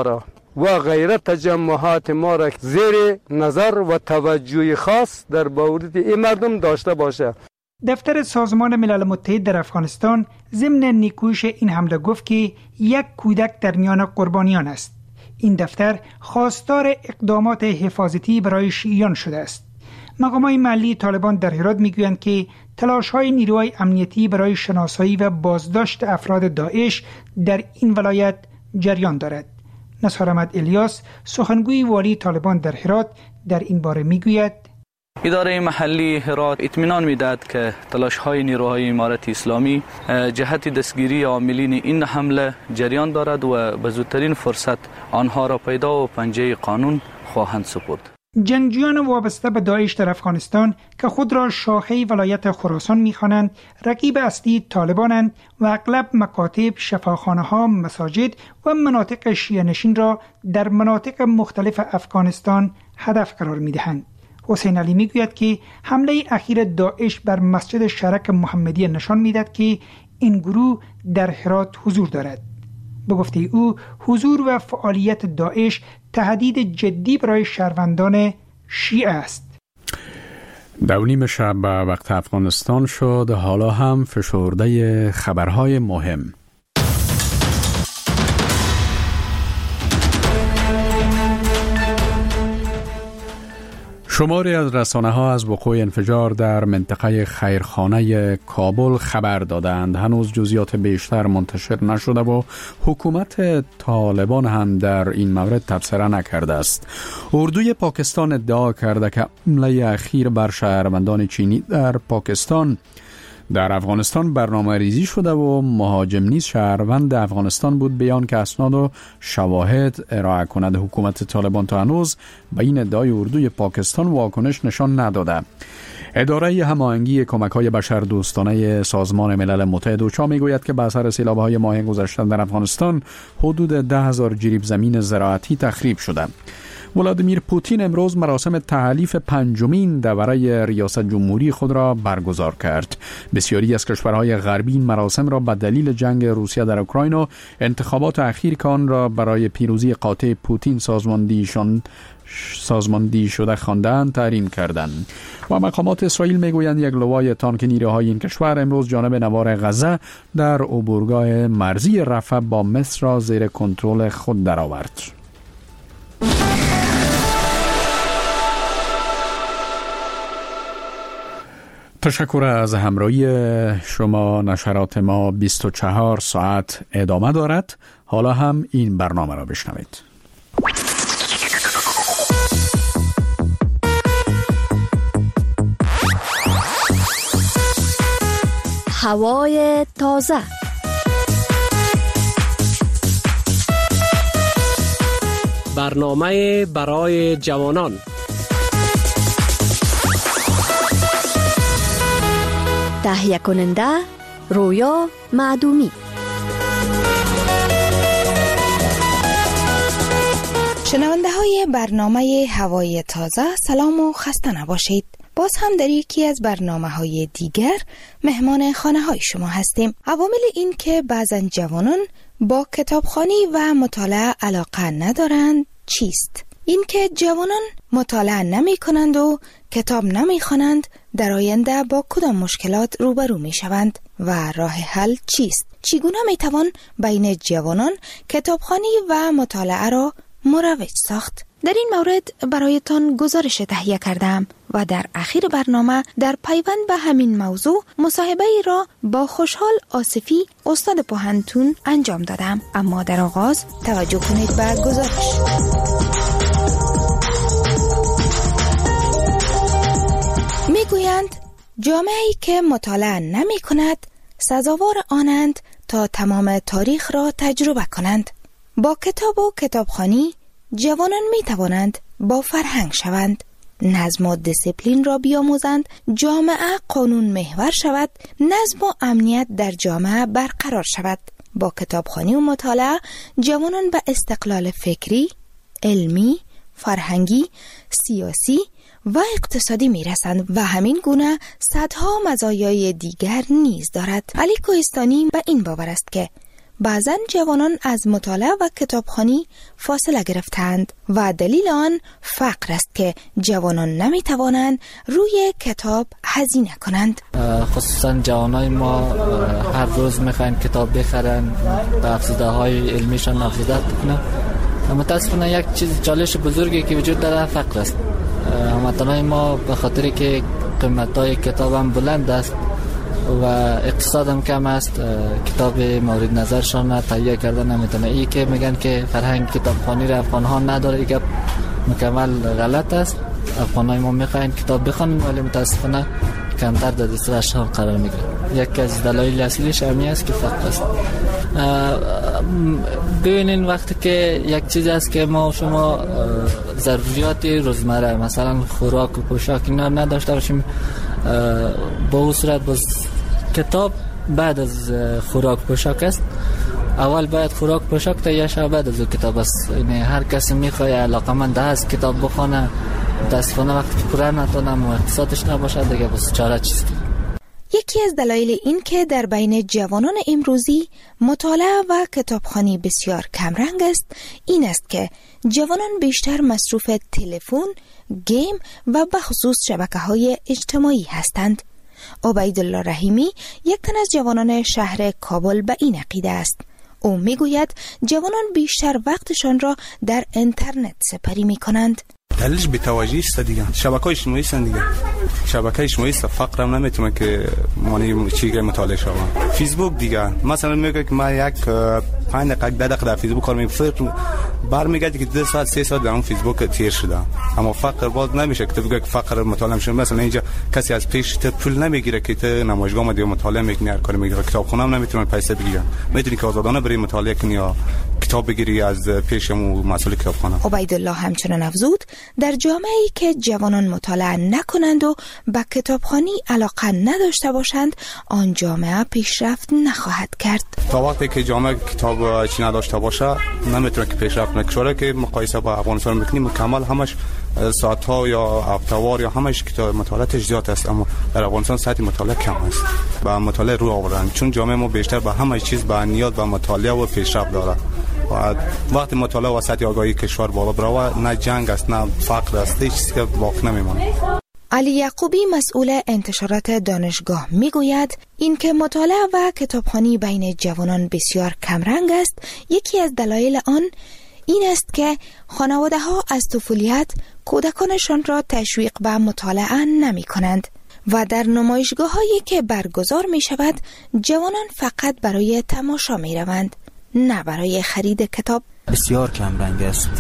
و غیره تجمعات ما را زیر نظر و توجه خاص در مورد این مردم داشته باشه. دفتر سازمان ملل متحد در افغانستان ضمن نیکویش این حمله گفت که یک کودک در میان قربانیان است. این دفتر خواستار اقدامات حفاظتی برای شیعیان شده است. مقامات محلی طالبان در هرات میگویند که تلاش‌های نیروهای امنیتی برای شناسایی و بازداشت افراد داعش در این ولایت جریان دارد. نصار احمد الیاس سخنگوی والی طالبان در هرات در این باره میگوید: اداره محلی هرات اطمینان میدهد که تلاش‌های نیروهای امارت اسلامی جهت دستگیری عاملین این حمله جریان دارد و به زودترین فرصت آنها را پیدا و پنجه قانون خواهند سپرد. جنگجویان وابسته به داعش در افغانستان که خود را شاخه ولایت خراسان می‌خوانند، رقیب اصلی طالبانند و اغلب مکاتب، شفاخانه‌ها، مساجد و مناطق شیعه نشین را در مناطق مختلف افغانستان هدف قرار می‌دهند. حسین علی میگوید که حمله اخیر داعش بر مسجد شرک محمدیه نشان می‌دهد که این گروه در هرات حضور دارد. به گفته او حضور و فعالیت داعش تهدید جدی برای شهروندان شیعه است. 2:30 شب به وقت افغانستان شد. حالا هم فشرده خبرهای مهم. شماری از رسانه‌ها از وقوع انفجار در منطقه خیرخانه کابل خبر دادند. هنوز جزئیات بیشتر منتشر نشده و حکومت طالبان هم در این مورد تبصره نکرده است. اردوی پاکستان ادعا کرده که حمله اخیر بر شهروندان چینی در پاکستان در افغانستان برنامه ریزی شده و مهاجم نیز شهروند افغانستان بود، بیان که اسناد و شواهد ارائه کند. حکومت طالبان تا هنوز به این ادعای اردوی پاکستان واکنش نشان نداده. اداره هماهنگی کمک‌های بشردوستانه سازمان ملل متحد اوچا میگوید که به اثر سیلاب‌های ماه گذشته در افغانستان حدود 10,000 جریب زمین زراعتی تخریب شده. ولادیمیر پوتین امروز مراسم تحلیف 5مین دوره ریاست جمهوری خود را برگزار کرد. بسیاری از کشورهای غربی این مراسم را به دلیل جنگ روسیه در اوکراین و انتخابات اخیر که آن را برای پیروزی قاطع پوتین سازماندهی شده خواندند تحریم کردند. و مقامات اسرائیل میگویند یک لوای تانک نیروهای این کشور امروز جانب نوار غزه در عبورگاه مرزی رفح با مصر را زیر کنترل خود درآورد. تشکر از همراهی شما. نشرات ما 24 ساعت ادامه دارد. حالا هم این برنامه را بشنوید. هوای تازه. برنامه برای جوانان. تهیه کننده رویا معدومی. شنونده های برنامه هوای تازه، سلام و خسته نباشید. باز هم در یکی از برنامه‌های دیگر مهمان خانه‌های شما هستیم. عوامل این که بعضن جوانان با کتابخوانی و مطالعه علاقه ندارند چیست؟ این که جوانان مطالعه نمی کنند و کتاب نمی خوانند در آینده با کدام مشکلات روبرو می شوند و راه حل چیست؟ چگونه می توان بین جوانان کتابخوانی و مطالعه را مروج ساخت؟ در این مورد برایتان گزارش تهیه کردم و در آخر برنامه در پیوند به همین موضوع مصاحبه را با خوشحال آصفی استاد پوهنتون انجام دادم. اما در آغاز توجه کنید به گزارش. میگویند جامعه‌ای که مطالعه نمی کند سزاوار آنند تا تمام تاریخ را تجربه کنند. با کتاب و کتابخوانی جوانان می توانند با فرهنگ شوند، نظم و دیسیپلین را بیاموزند، جامعه قانون محور شود، نظم و امنیت در جامعه برقرار شود. با کتابخوانی و مطالعه جوانان به استقلال فکری، علمی، فرهنگی، سیاسی و اقتصادی می رسند و همین گونه صدها مزایای دیگر نیز دارد. علی کوهستانی به این باور است که بعضن جوانان از مطالعه و کتابخوانی فاصله گرفتند و دلیل آن فقر است که جوانان نمی توانند روی کتاب هزینه کنند. خصوصا جوانای ما هر روز میخواین کتاب بخرن و افزوده های علمیشان افزوده کنن. متاسفانه یک چیز چالش بزرگی که وجود داره فقر است. هموطنان ما به خاطر که قیمت‌های کتاب هم بلند است و اقتصاد هم کم است، کتاب مورد نظرشان تهیه کردن نمیتونه. ای که میگن که فرهنگ کتابخوانی را افغان‌ها نداره، این گپ مکمل غلط است. افغانای ما میخواین کتاب بخونن ولی متاسفانه کمتر در دسترسشان قرار میگیره. یکی از دلایل اصلیش همین است که فقر است. ببینین وقتی که یک چیز است که ما شما ضروریات روزمره مثلا خوراک و پوشاک اینا نداشته باشیم، با اون صورت باز کتاب بعد از خوراک پوشاک است. اول باید خوراک پوشاک تهیه شود، بعد از کتاب است. یعنی هر کسی میخواد علاقه‌مند است کتاب بخونه، متاسفانه وقتی پوره نتونه و اقتصادش نباشه دیگه بس چاره چیست. یکی از دلایل این که در بین جوانان امروزی مطالعه و کتابخوانی بسیار کمرنگ است این است که جوانان بیشتر مصروف تلفن، گیم و بخصوص شبکه‌های اجتماعی هستند. عبیدالله رحیمی یک تن از جوانان شهر کابل به این عقیده است. او میگوید جوانان بیشتر وقتشان را در اینترنت سپری می کنند. دلیلش بی‌توجهی است دیگه. شبکه‌های اجتماعی است دیگه. شبکه اجتماعی است، فقر هم نمیتونه که معنی چیزی مطالعه شوم. فیسبوک دیگه مثلا میگه که ما یک 5 دقیقه 10 دقیقه در فیسبوک کار می‌کنم، برمیگردی که 2 ساعت 3 ساعت در اون فیسبوک تیر شده. اما فقر باز نمیشه که تو بگی که فقر مطالعه میشه. مثلا اینجا کسی از پیش تو پول نمیگیره که تو نمایشگاه ما دیگه مطالعه میکنی، هر کاری میگیره. کتابخونه هم نمیتونه پیسه بگیره. میتونی که آزادانه بری مطالعه کنی یا کتاب بگیری از پیشمون مسئول کتابخانه. عبیدالله همچنان افزود در جامعه‌ای که جوانان مطالعه نکنند و به کتابخوانی علاقه نداشته باشند آن جامعه پیشرفت نخواهد کرد. تا وقتی که جامعه کتاب چی نداشته باشه نمیتونه که پیشرفت نکنه. که مقایسه با افغانستان میکنیم مکمل همش ساعت‌ها یا هفته‌وار یا همش کتاب مطالعه زیاد است، اما در افغانستان سطح مطالعه کم است. با مطالعه رو آوردن چون جامعه ما بیشتر به همه چیز با نیاز به مطالعه و پیشرفت داره. و وقتی مطالعه و سطح آگاهی کشور بالا بره نه جنگ است نه فقر است، هیچ چیزی که باقی نمیمونه. علی یعقوبی مسئول انتشارات دانشگاه میگوید اینکه مطالعه و کتابخوانی بین جوانان بسیار کمرنگ است یکی از دلایل آن این است که خانواده ها از طفولیت کودکانشان را تشویق به مطالعه نمی کنند و در نمایشگاه هایی که برگزار می شود جوانان فقط برای تماشا می روند نه برای خرید کتاب. بسیار کم رنگ است.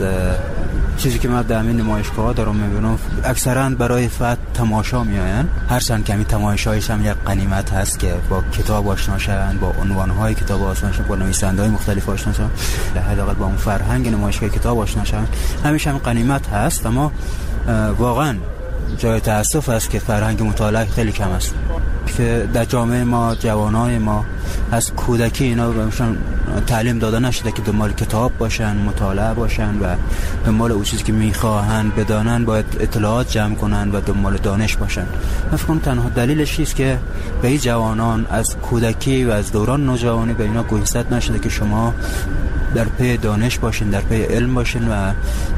چیزی که من در همین نمایشگاه دارم میبینم اکثرا برای فقط تماشا میآیند. هرچند کمی تماشایش هم یک غنیمت هست که با کتاب آشنا شوند، با عنوان‌های کتاب آشنا شوند، با نویسنده‌های مختلف آشنا شوند، حداقل با اون فرهنگ نمایشگاه کتاب آشنا شوند. همیشه هم غنیمت هست، اما واقعا جای تأسف است که فرهنگ مطالعه خیلی کم است. که در جامعه ما جوانای ما از کودکی اینا بهشون تعلیم داده نشده که دنبال کتاب باشن، مطالعه باشن و دنبال اون چیزی که میخواهن بدانن باید اطلاعات جمع کنن و دنبال دانش باشن. من فکر کنم تنها دلیلش اینه که به این جوانان از کودکی و از دوران نوجوانی به اینا گوشزد نشده که شما در پی دانش باشین، در پی علم باشین و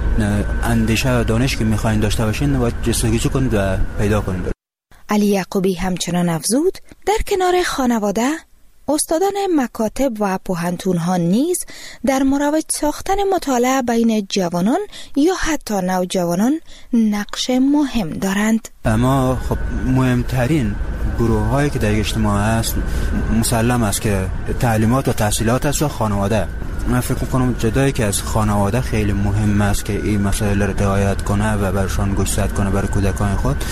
اندیشه و دانش که میخواین داشته باشین باید جستجو کنید و پیدا کنید. علی یعقوبی همچنان افزود در کنار خانواده استادان مکاتب و پوهنتون‌ها نیز در مروج ساختن مطالعه بین جوانان یا حتی نوجوانان نقش مهم دارند. اما خب مهمترین گروه‌هایی که در اجتماع هست مسلم است که تعلیمات و تحصیلات است و خانواده. من فکر می‌کنم جدایی که از خانواده خیلی مهم است که این مسائل را رعایت کنه و برشان گوشزد کنه برای کودکان خود.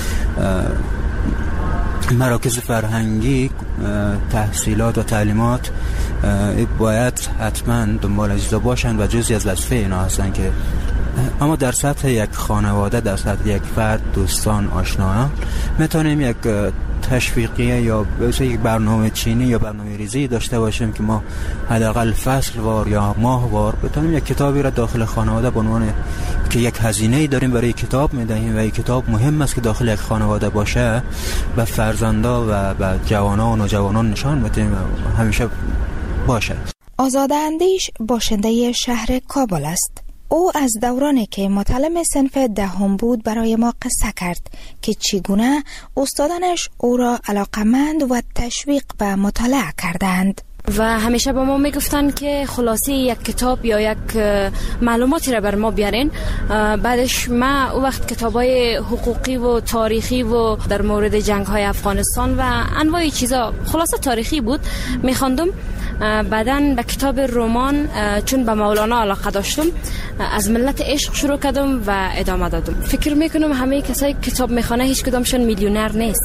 مراکز فرهنگی تحصیلات و تعلیمات باید حتما دنبال اجزا باشند و جزئی از وظیفه اینا هستند که اما در سطح یک خانواده، در سطح یک فرد، دوستان، آشنایان میتونیم یک تشویقیه یا یک برنامه چینی یا برنامه ریزی داشته باشیم که ما حداقل فصل وار یا ماه وار بتونیم یک کتابی را داخل خانواده به عنوان که یک هزینه‌ای داریم برای کتاب میدهیم و یک کتاب مهم است که داخل یک خانواده باشه به فرزندا و به جوانان و نوجوانان نشان بدیم همیشه باشه. آزاداندیش باشنده شهر کابل است. او از دورانی که متعلم صنف دهم بود برای ما قصه کرد که چگونه استادانش او را علاقمند و تشویق به مطالعه کردند. و همیشه به ما میگفتن که خلاصه یک کتاب یا یک معلوماتی را بر ما بیارین. بعدش ما او وقت کتابای حقوقی و تاریخی و در مورد جنگ‌های افغانستان و انواع چیزا خلاصه تاریخی بود میخواندم. بعدن به کتاب رمان چون به مولانا علاقه داشتم از ملت عشق شروع کردم و ادامه دادم. فکر میکنم همه کسایی کتاب میخونه هیچ کدامشون میلیونر نیست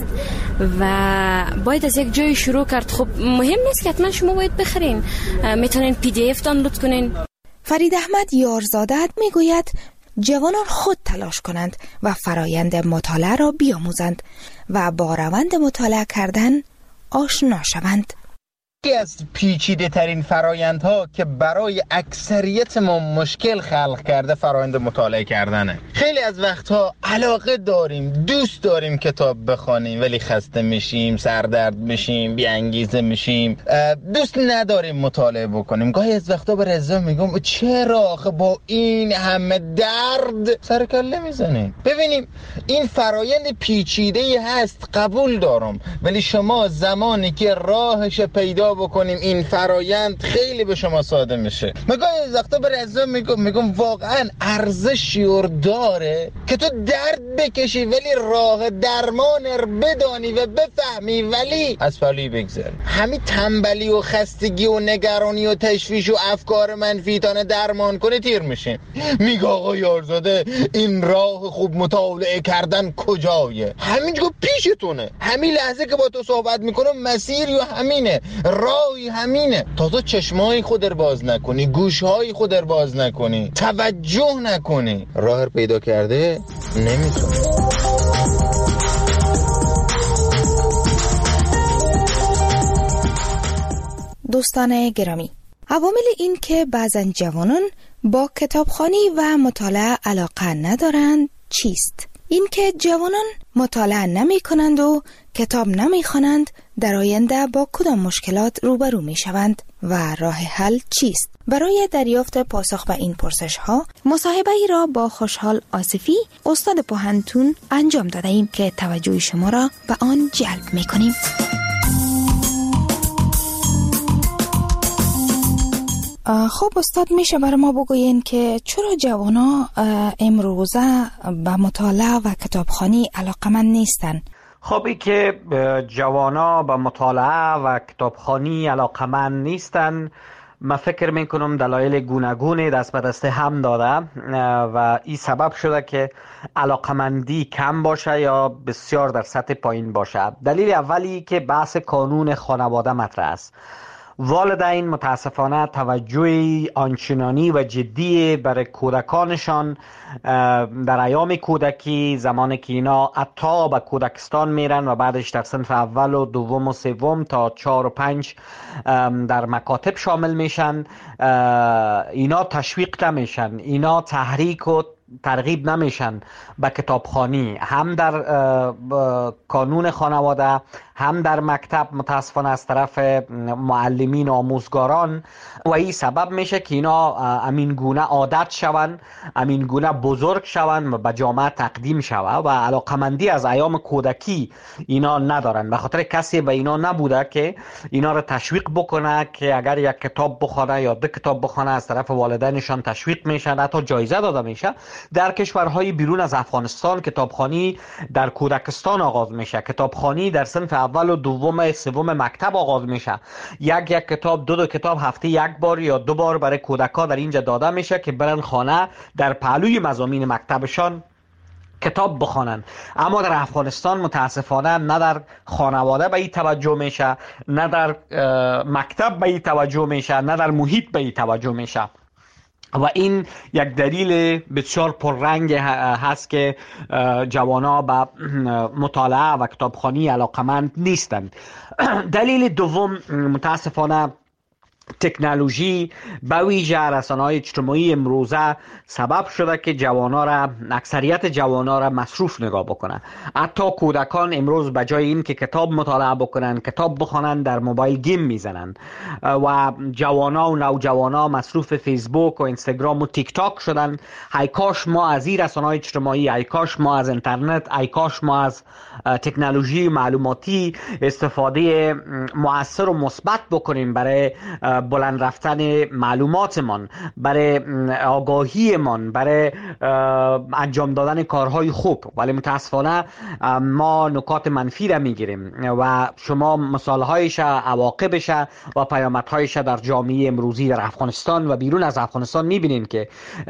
و باید از یک جای شروع کرد. خب مهم نیست که حتما شما باید بخرین، میتونین PDF دانلود کنین. فرید احمد یارزاده میگوید جوانان خود تلاش کنند و فرایند مطالعه را بیاموزند و با روند مطالعه کردن آشنا شوند. یکی از پیچیده ترین فرایندها که برای اکثریت ما مشکل خلق کرده فرایند مطالعه کردنه. خیلی از وقتها علاقه داریم، دوست داریم کتاب بخوانیم ولی خسته میشیم، سردرد میشیم، بی انگیزه میشیم، دوست نداریم مطالعه بکنیم. گاهی از وقتا به رضا میگم چرا آخه با این همه درد سر کله میزنیم؟ ببینیم این فرایند پیچیده هست، قبول دارم، ولی شما زمانی که راهش پیدا بکنیم این فرایند خیلی به شما ساده میشه. مگه از وقتا به رضا میگم واقعا ارزشی داره که تو درد بکشی ولی راه درمان بدانی و بفهمی ولی از پلوی بگذاری. همین تنبلی و خستگی و نگرانی و تشویش و افکار منفی تانه درمان کنه تیر میشین. میگه آقا یارزاده این راه خوب مطالعه کردن کجایه؟ همینجا پیشتونه، همین لحظه که با تو صحبت میکنم مسیر یا همینه، راهی همینه. تا چشمای خود رو باز نکنی، گوشهای خود رو باز نکنی، توجه نکنی، راه رو پیدا کرده نمیتونی. دوستان گرامی، عوامل این که بعضن جوانان با کتابخوانی و مطالعه علاقه ندارند چیست؟ این که جوانان مطالعه نمی کنند و کتاب نمی خوانند در آینده با کدام مشکلات روبرو می شوند و راه حل چیست؟ برای دریافت پاسخ به این پرسش ها مصاحبه ای را با خوشحال آصفی استاد پوهنتون انجام داده ایم که توجه شما را به آن جلب می کنیم. خب استاد، میشه برای ما بگوین که چرا جوانا امروزه به مطالعه و کتابخوانی علاقمند نیستن؟ خب این که جوانا به مطالعه و کتابخوانی علاقمند نیستن، من فکر میکنم دلایل گوناگونی دست به دست هم داده و این سبب شده که علاقمندی کم باشه یا بسیار در سطح پایین باشه. دلیل اولی که بحث قانون خانواده مطرح است. والدین متاسفانه توجه آنچنانی و جدی برای کودکانشان در ایام کودکی، زمانی که اینا حتی به کودکستان میرن و بعدش در صنف اول و دوم و سوم تا 4 و 5 در مکاتب شامل میشن، اینا تشویق نمیشن، اینا تحریک و ترغیب نمیشن به کتابخوانی، هم در قانون خانواده هم در مکتب متاسفانه از طرف معلمین و آموزگاران، و این سبب میشه که اینا امین گونه عادت شون، امین گونه بزرگ شون و به جامعه تقدیم شون و علاقمندی از ایام کودکی اینا ندارن. به خاطر کسی به اینا نبوده که اینا رو تشویق بکنه که اگر یک کتاب بخونه یا 2 کتاب بخونه از طرف والدینشان تشویق میشن، حتی جایزه داده میشه. در کشورهای بیرون از افغانستان کتابخوانی در کودکستان آغاز میشه، کتابخوانی در صنف اول و دوم سوم مکتب آغاز میشه. یک کتاب 2 کتاب هفته 1 بار یا 2 بار برای کودکا در اینجا داده میشه که برن خانه در پهلوی مضامین مکتبشان کتاب بخوانن. اما در افغانستان متاسفانه نه در خانواده به این توجه میشه، نه در مکتب به این توجه میشه، نه در محیط به این توجه میشه و این یک دلیل بسیار پررنگ هست که جوانا به مطالعه و کتابخوانی علاقمند نیستند. دلیل دوم متاسفانه تکنولوژی به ویژه رسانه‌های اجتماعی امروزه سبب شده که اکثریت جوانان را مصروف نگاه بکنن. حتی کودکان امروز به جای این که کتاب مطالعه بکنن، کتاب بخونن، در موبایل گیم میزنن و جوانا و نوجوانا مصروف فیسبوک و اینستاگرام و تیک تاک شدن. ای کاش ما از این رسانه‌های اجتماعی، ای کاش ما از اینترنت، ای کاش ما از تکنولوژی معلوماتی استفاده مؤثر و مثبت بکنیم برای بلند رفتن معلوماتمان، برای آگاهیمان، برای انجام دادن کارهای خوب. ولی متاسفانه ما نکات منفی را میگیریم و شما مثالهایش، عواقبش و پیامدهایش در جامعه امروزی در افغانستان و بیرون از افغانستان میبینین که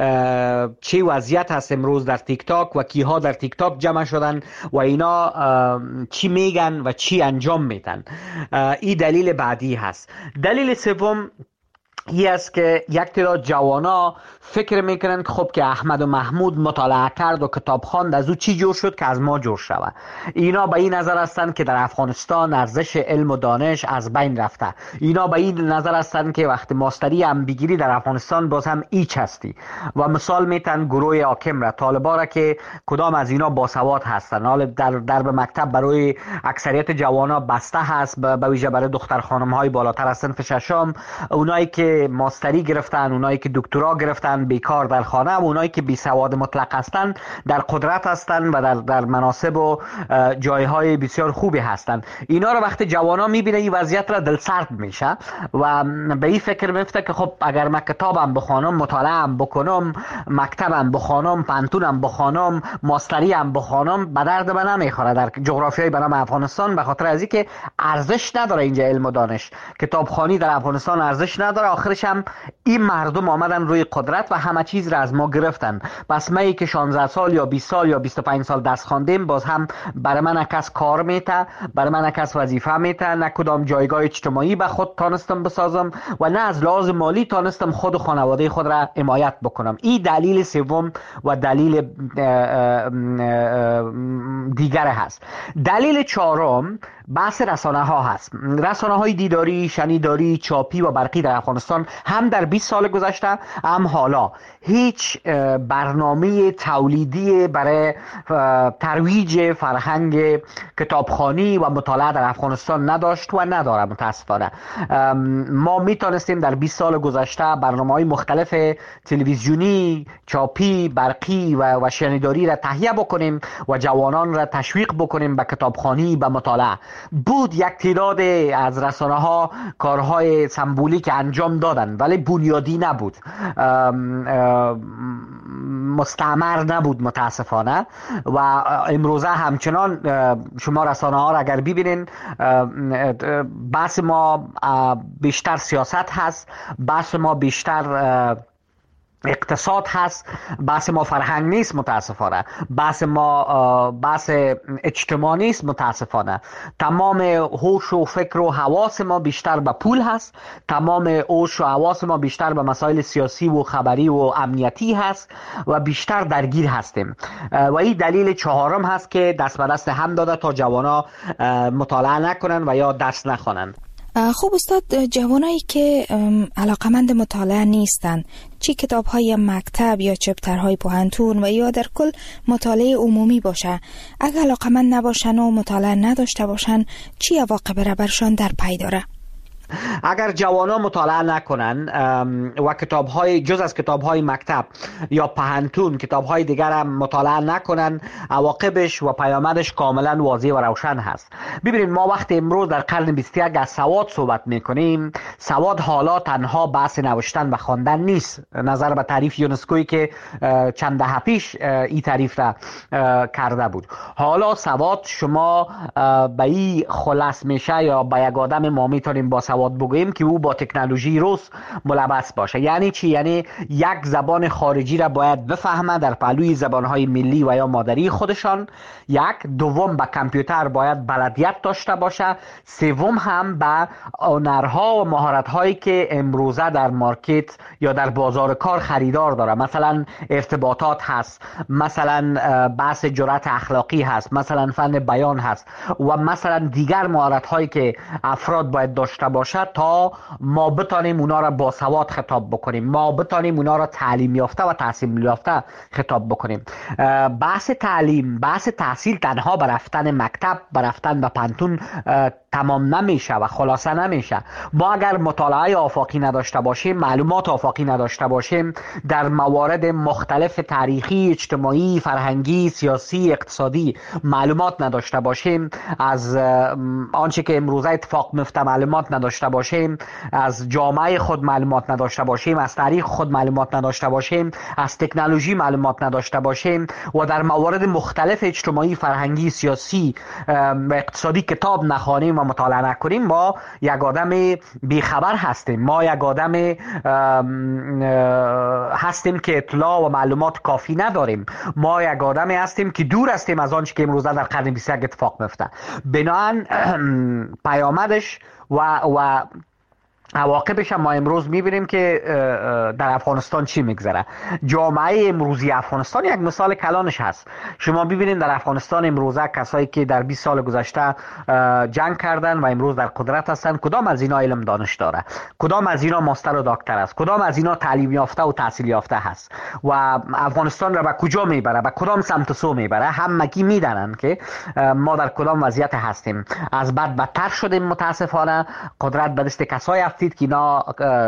چه وضعیت هست امروز در تیک تاک و کیها در تیک تاک جمع شدن و اینا چی میگن و چی انجام میدن. این دلیل بعدی هست. دلیل سوم این است که یک تعداد جوانا فکر میکنن که خب که احمد و محمود مطالعه کرد و کتاب خواند، از او چی جور شد که از ما جور شود. اینا به این نظر هستند که در افغانستان ارزش علم و دانش از بین رفته. اینا به این نظر هستند که وقتی ماستری هم بگیری در افغانستان باز هم ایچ هستی و مثال میتن گروه حاکم را، طالبا را که کدام از اینا باسواد هستن. حالا در مکتب برای اکثریت جوانا بسته هست، به ویژه برای دختر خانم های بالاتر از صنف ششم، اونایی که ماستری گرفتن، اونایی که دکترا گرفتن بیکار در خانه، و اونایی که بی سواد مطلق هستن در قدرت هستن و در مناصب و جایهای بسیار خوبی هستن. اینا رو وقتی جوانا میبینه این وضعیت را دلسرد میشه و به این فکر میفته که خب اگر من کتابم بخونم، مطالعه‌ام بکنم، مکتبم بخونم، پانتونم بخونم، ماستری هم بخونم، به درد من نمیخوره در جغرافیای بنام افغانستان، به خاطر از اینکه ارزش نداره اینجا علم و دانش. کتابخوانی در افغانستان ارزش نداره. آخرش هم این مردم آمدن روی قدرت و همه چیز را از ما گرفتن. پس من که 16 سال یا 20 سال یا 25 سال درس خواندم، باز هم برای من کس کار میته، برای من کس وظیفه میته، نه کدام جایگاه اجتماعی به خود تانستم بسازم و نه از لحاظ مالی تانستم خود و خانواده خود را حمایت بکنم. این دلیل سوم و دلیل دیگر هست. دلیل چهارم بحث رسانه ها هست. رسانه های دیداری، شنیداری، چاپی و برقی در افغانستان هم در 20 سال گذشته هم حالا هیچ برنامه تولیدی برای ترویج فرهنگ کتابخوانی و مطالعه در افغانستان نداشت و نداره. متاسفانه ما میتونستیم در 20 سال گذشته برنامه‌های مختلف تلویزیونی، چاپی، برقی و شنیداری را تهیه بکنیم و جوانان را تشویق بکنیم به کتابخوانی، به مطالعه. بود یک تعداد از رسانه ها کارهای سمبولیک انجام دادن ولی بنیادی نبود، مستعمر نبود متاسفانه. و امروزه همچنان شما رسانه ها را اگر ببینین، بحث ما بیشتر سیاست هست، بحث ما بیشتر اقتصاد هست، بحث ما فرهنگ نیست متاسفانه، بحث ما بحث اجتماع نیست متاسفانه. تمام هوش و فکر و حواس ما بیشتر به پول هست، تمام هوش و حواس ما بیشتر به مسائل سیاسی و خبری و امنیتی هست و بیشتر درگیر هستیم. و این دلیل چهارم هست که دست به دست هم داده تا جوانا مطالعه نکنن و یا درس نخوانن. خب استاد، جوانایی که علاقمند مطالعه نیستن، چی کتاب‌های مکتب یا چپترهای پوهنتون و یا در کل مطالعه عمومی باشه، اگه علاقمند نباشن و مطالعه نداشته باشن، چی عواقب را برشان در پی داره؟ اگر جوانا مطالعه نکنن و کتاب‌های جز از کتاب‌های مکتب یا پوهنتون کتاب‌های دیگر هم مطالعه نکنن، عواقبش و پیامدش کاملا واضح و روشن هست. ببینید ما وقتی امروز در قرن 21 از سواد صحبت می‌کنیم، سواد حالا تنها بحث نوشتن و خواندن نیست. نظر به تعریف یونسکویی که چند دهه پیش این تعریف را کرده بود. حالا سواد شما به این خلاص میشه یا به یک آدم ما میتونیم با سواد بگوییم که او با تکنولوژی روز ملبس باشه. یعنی چی؟ یعنی یک زبان خارجی را باید بفهمه در پهلوی زبانهای ملی و یا مادری خودشان. یک دوم به کامپیوتر باید بلدیت داشته باشه. سوم هم به هنرها و مهارت‌هایی که امروزه در مارکت یا در بازار کار خریدار داره. مثلا ارتباطات هست، مثلا بحث جرأت اخلاقی هست، مثلا فن بیان هست و مثلا دیگر مهارت‌هایی که افراد باید داشته باشه باشه تا ما بتانیم اونا را باسواد خطاب بکنیم، ما بتانیم اونا را تعلیم یافته و تحصیل یافته خطاب بکنیم. بحث تعلیم، بحث تحصیل تنها بر رفتن مکتب، بر رفتن به پانتون تمام نمیشه و خلاصه نمیشه. ما اگر مطالعه آفاقی نداشته باشیم، معلومات آفاقی نداشته باشیم، در موارد مختلف تاریخی، اجتماعی، فرهنگی، سیاسی، اقتصادی معلومات نداشته باشیم، از آنچه که امروزه اتفاق میفته معلومات نداشته باشیم، از جامعه خود معلومات نداشته باشیم، از تاریخ خود معلومات نداشته باشیم، از تکنولوژی معلومات نداشته باشیم و در موارد مختلف اجتماعی، فرهنگی، سیاسی و اقتصادی کتاب نخوانیم و مطالعه نکنیم، ما یک آدم بیخبر هستیم. ما یک آدم هستیم که اطلاع و معلومات کافی نداریم. ما یک آدمی هستیم که دور هستیم از آنچه که امروزه در قرن 21 اتفاق میفته. بنابراین پیامدش و عواقبش ما امروز میبینیم که در افغانستان چی میگذره. جامعه امروزی افغانستان یک مثال کلانش هست. شما ببینید در افغانستان امروزه کسایی که در 20 سال گذشته جنگ کردن و امروز در قدرت هستن، کدام از اینا علم دانش داره؟ کدام از اینا ماستر و دکتر است؟ کدام از اینا تعلیم یافته و تحصیل یافته هست؟ و افغانستان را به کجا میبره؟ به کدام سمت و سو میبره؟ همگی میدانن که ما در کدام وضعیت هستیم. از بد بدتر شدیم متاسفانه. قدرت به دست کسایی که اینا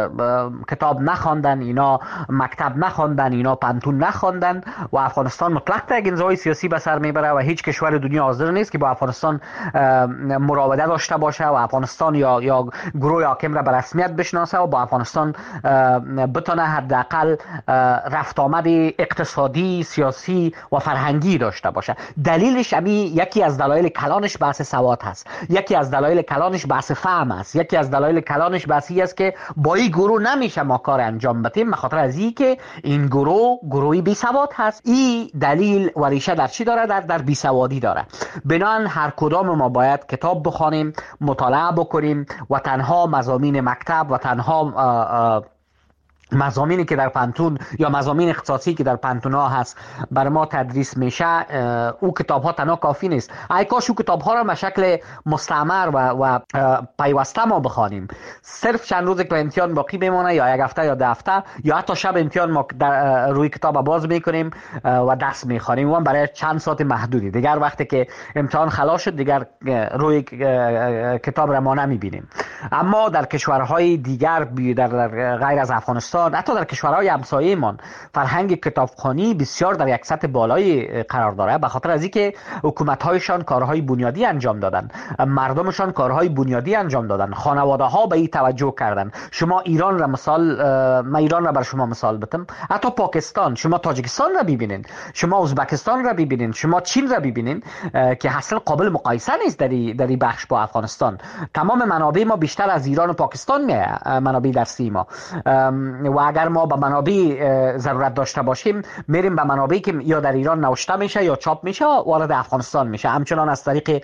کتاب نخواندن، اینا مکتب نخواندن، اینا پانتون نخواندن و افغانستان مطلق یک انزوای سیاسی به سر میبره و هیچ کشور دنیا حاضر نیست که با افغانستان مراوده داشته باشه و افغانستان یا گروه حاکم را به رسمیت بشناسه و با افغانستان بتونه حداقل رفت آمد اقتصادی، سیاسی و فرهنگی داشته باشه. دلیلش یکی از دلایل کلانش بحث سواد هست، یکی از دلایل کلانش بحث فهم است، یکی از دلایل کلانش بحثی است که با این گروه نمیشه ما کار انجام بدیم، بخاطر از این که این گروهی بی سواد هست. این دلیل و ریشه در چی داره؟ در بی سوادی داره. بنابراین هر کدام ما باید کتاب بخوانیم، مطالعه بکنیم و تنها مضامین مکتب و تنها مضامینی که در پانتون یا مضامین اختصاصی که در پانتون ها هست بر ما تدریس میشه، او کتاب ها تنها کافی نیست. ای کاش او کتاب ها را به شکل مستمر و پیوسته ما بخوانیم. صرف چند روز که امتحان باقی بمونه یا یک هفته یا 2 هفته یا حتی شب امتحان ما روی کتاب باز میکنیم و درس میخوانیم و برای چند ساعت محدودی. دیگر وقتی که امتحان خلاص شد دیگر روی کتاب را ما نمیبینیم. اما در کشورهای دیگر در غیر از افغانستان، حتی در کشورهای همسایه‌مان، فرهنگ کتابخوانی بسیار در یک سطح بالایی قرار داره، به خاطر از اینکه حکومت‌هایشان کارهای بنیادی انجام دادن، مردمشان کارهای بنیادی انجام دادن، خانواده‌ها به این توجه کردن. شما ایران را من ایران را بر شما مثال بدم، حتی پاکستان، شما تاجیکستان را ببینید، شما ازبکستان را ببینید، شما چین را ببینید که اصلا قابل مقایسه نیست در این بخش با افغانستان. تمام منابع ما بیشتر از ایران و پاکستان میاد، منابع درسی ما. و اگر ما به منابع ضرورت داشته باشیم میریم به منابعی که یا در ایران نوشته میشه یا چاپ میشه وارد افغانستان میشه، همچنان از طریق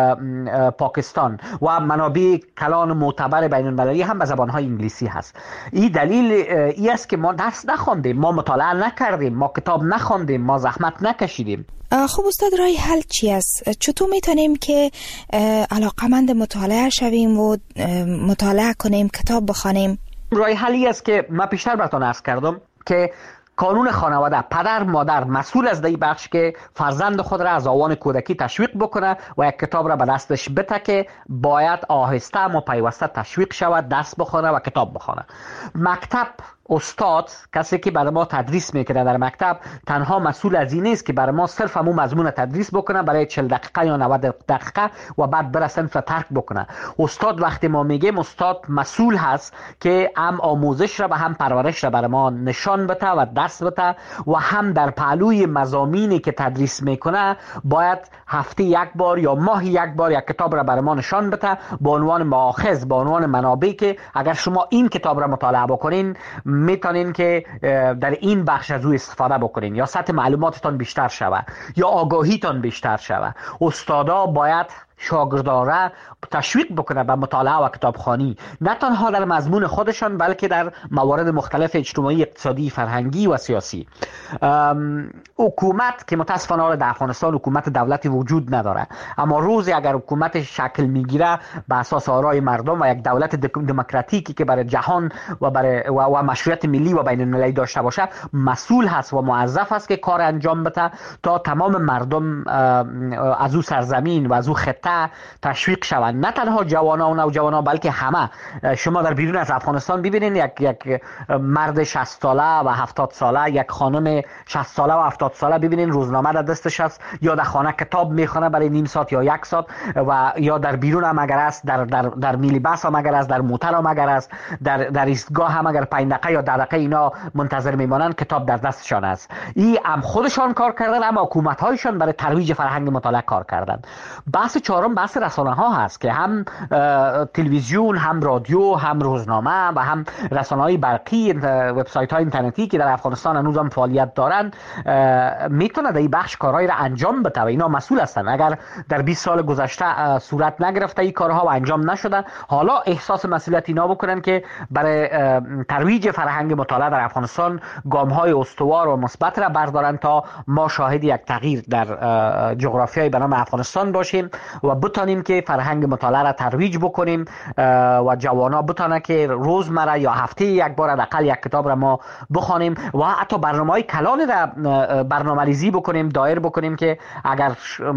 پاکستان. و منابع کلان معتبر بین المللی هم به زبانهای انگلیسی هست. این دلیل ای است که ما درس نخوندیم، ما مطالعه نکردیم، ما کتاب نخوندیم، ما زحمت نکشیدیم. خب استاد، راه حل چی است؟ چطور میتونیم که علاقمند مطالعه شویم و مطالعه کنیم، کتاب بخوانیم؟ راه حلی است که من پیشتر براتون عرض کردم که قانون خانواده، پدر مادر مسئول از این بخش که فرزند خود را از آوان کودکی تشویق بکنه و یک کتاب را به دستش بده که باید آهسته اما پیوسته تشویق شود، درس بخونه و کتاب بخونه. مکتب، استاد، کسی که برای ما تدریس میکنه در مکتب، تنها مسئول از این نیست که برای ما صرف همون مضمون تدریس بکنه برای 40 دقیقه یا 90 دقیقه و بعد بره صنف را ترک بکنه. استاد، وقتی ما میگیم استاد مسئول هست که هم آموزش را و هم پرورش را برای ما نشان بده و درس بده و هم در پهلوی مضامینی که تدریس میکنه باید هفته یک بار یا ماهی یک بار یک کتاب را برای ما نشان بده با عنوان مآخذ، با عنوان منابعی که اگر شما این کتاب را مطالعه بکنین میتونین که در این بخش از او استفاده بکنین یا سطح معلوماتتان بیشتر شود یا آگاهیتان بیشتر شود. استادا باید شاگرداره تشویق بکنه به مطالعه و کتابخوانی، نه تنها در مضمون خودشان بلکه در موارد مختلف اجتماعی، اقتصادی، فرهنگی و سیاسی. حکومت که متاسفانه در افغانستان حکومت دولتی وجود نداره، اما روزی اگر حکومت شکل میگیره به اساس آرای مردم و یک دولت دموکراتیکی که برای جهان و مشروعیت ملی و بین المللی داشته باشه، مسئول هست و موظف است که کار انجام بده تا تمام مردم از او سرزمین و از او خطه تشویق شوند، نه تنها جوانان و نوجوانان بلکه همه. شما در بیرون از افغانستان ببینید یک مرد 60 ساله و 70 ساله، یک خانم 60 ساله و 70 ساله ببینید روزنامه در دستش است یا در خانه کتاب میخونه برای نیم ساعت یا یک ساعت، و یا در بیرون هم اگر است، در میلی بس هم اگر است، در موتر هم اگر است، در ایستگاه هم اگر 5 دقیقه یا 10 دقیقه اینا منتظر میمانند، کتاب در دستشان است. این هم خودشان کار کردن، اما حکومت هایشان برای ترویج فرهنگ مطالعه کار کردن. بحث چهارم بحث رسانه ها هست که هم تلویزیون، هم رادیو، هم روزنامه و هم رسانه های برقی، وبسایت های اینترنتی که در افغانستان هنوز هم فعالیت دارن، میتونه در این بخش کارهای را انجام بده و اینا مسئول هستن. اگر در 20 سال گذشته صورت نگرفته این کارها و انجام نشده، حالا احساس مسئولیت اینا بکنن که برای ترویج فرهنگ مطالعه در افغانستان گام های استوار و مثبت را بردارن تا ما شاهد یک تغییر در جغرافیای به نام افغانستان باشیم و بتانیم که فرهنگ مطالعه را ترویج بکنیم و جوانا بتانه که روزمره یا هفته یک بار حداقل یک کتاب را ما بخوانیم و حتی برنامه‌های کلان را برنامه‌ریزی بکنیم، دایر بکنیم که اگر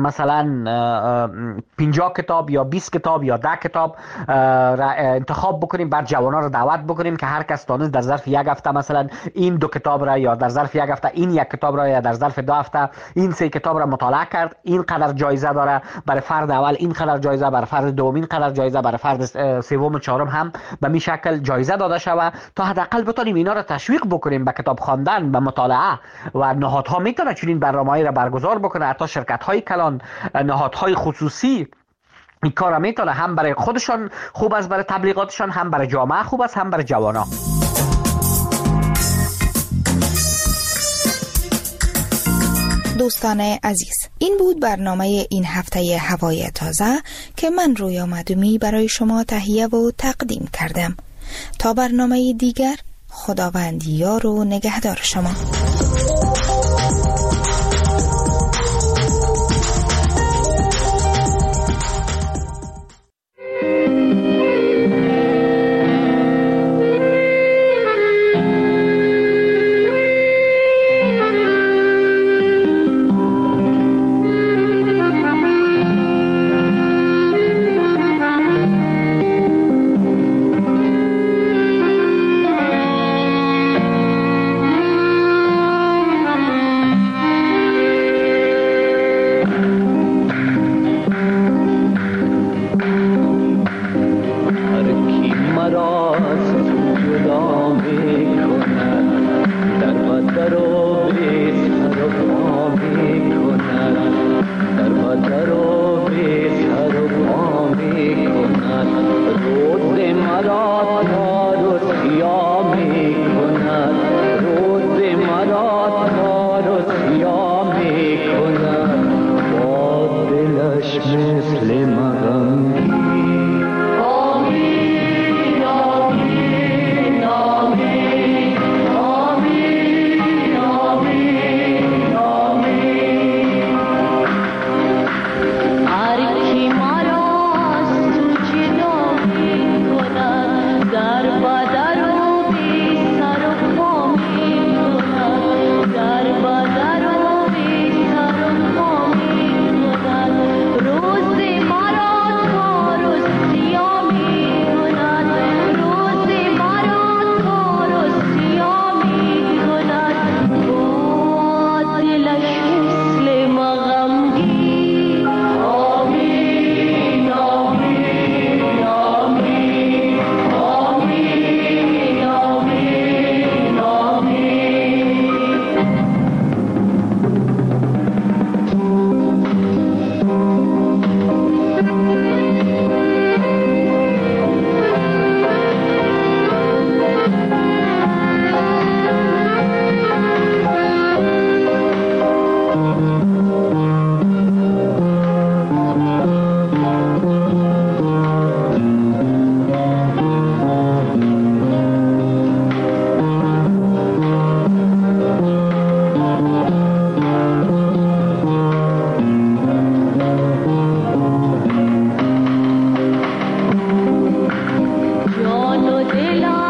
مثلا 50 کتاب یا 20 کتاب یا 10 کتاب را انتخاب بکنیم، بعد جوانا را دعوت بکنیم که هر کس دانست در ظرف یک هفته مثلا این 2 کتاب را، یا در ظرف یک هفته این 1 کتاب را، یا در ظرف 2 هفته این 3 کتاب را مطالعه کرد، این قدر جایزه داره برای فرد اول، این قدر جایزه برای فرد دوم، این قدر جایزه برای فرد سوم و چهارم هم به می شکل جایزه داده شود تا حداقل بتونیم اینا را تشویق بکنیم به کتاب خواندن، به مطالعه. و نهادها میتونه چنین برنامه‌ای را برگزار بکنه، حتی شرکت‌های کلان، نهادهای خصوصی این کارا میتونه هم برای خودشان خوب است، برای تبلیغاتشان، هم برای جامعه خوب است، هم برای جوانان. دوستان عزیز، این بود برنامه این هفته هوای تازه که من رویا مدومی برای شما تهیه و تقدیم کردم. تا برنامه دیگر، خداوند یار و نگهدار شما. dar دلم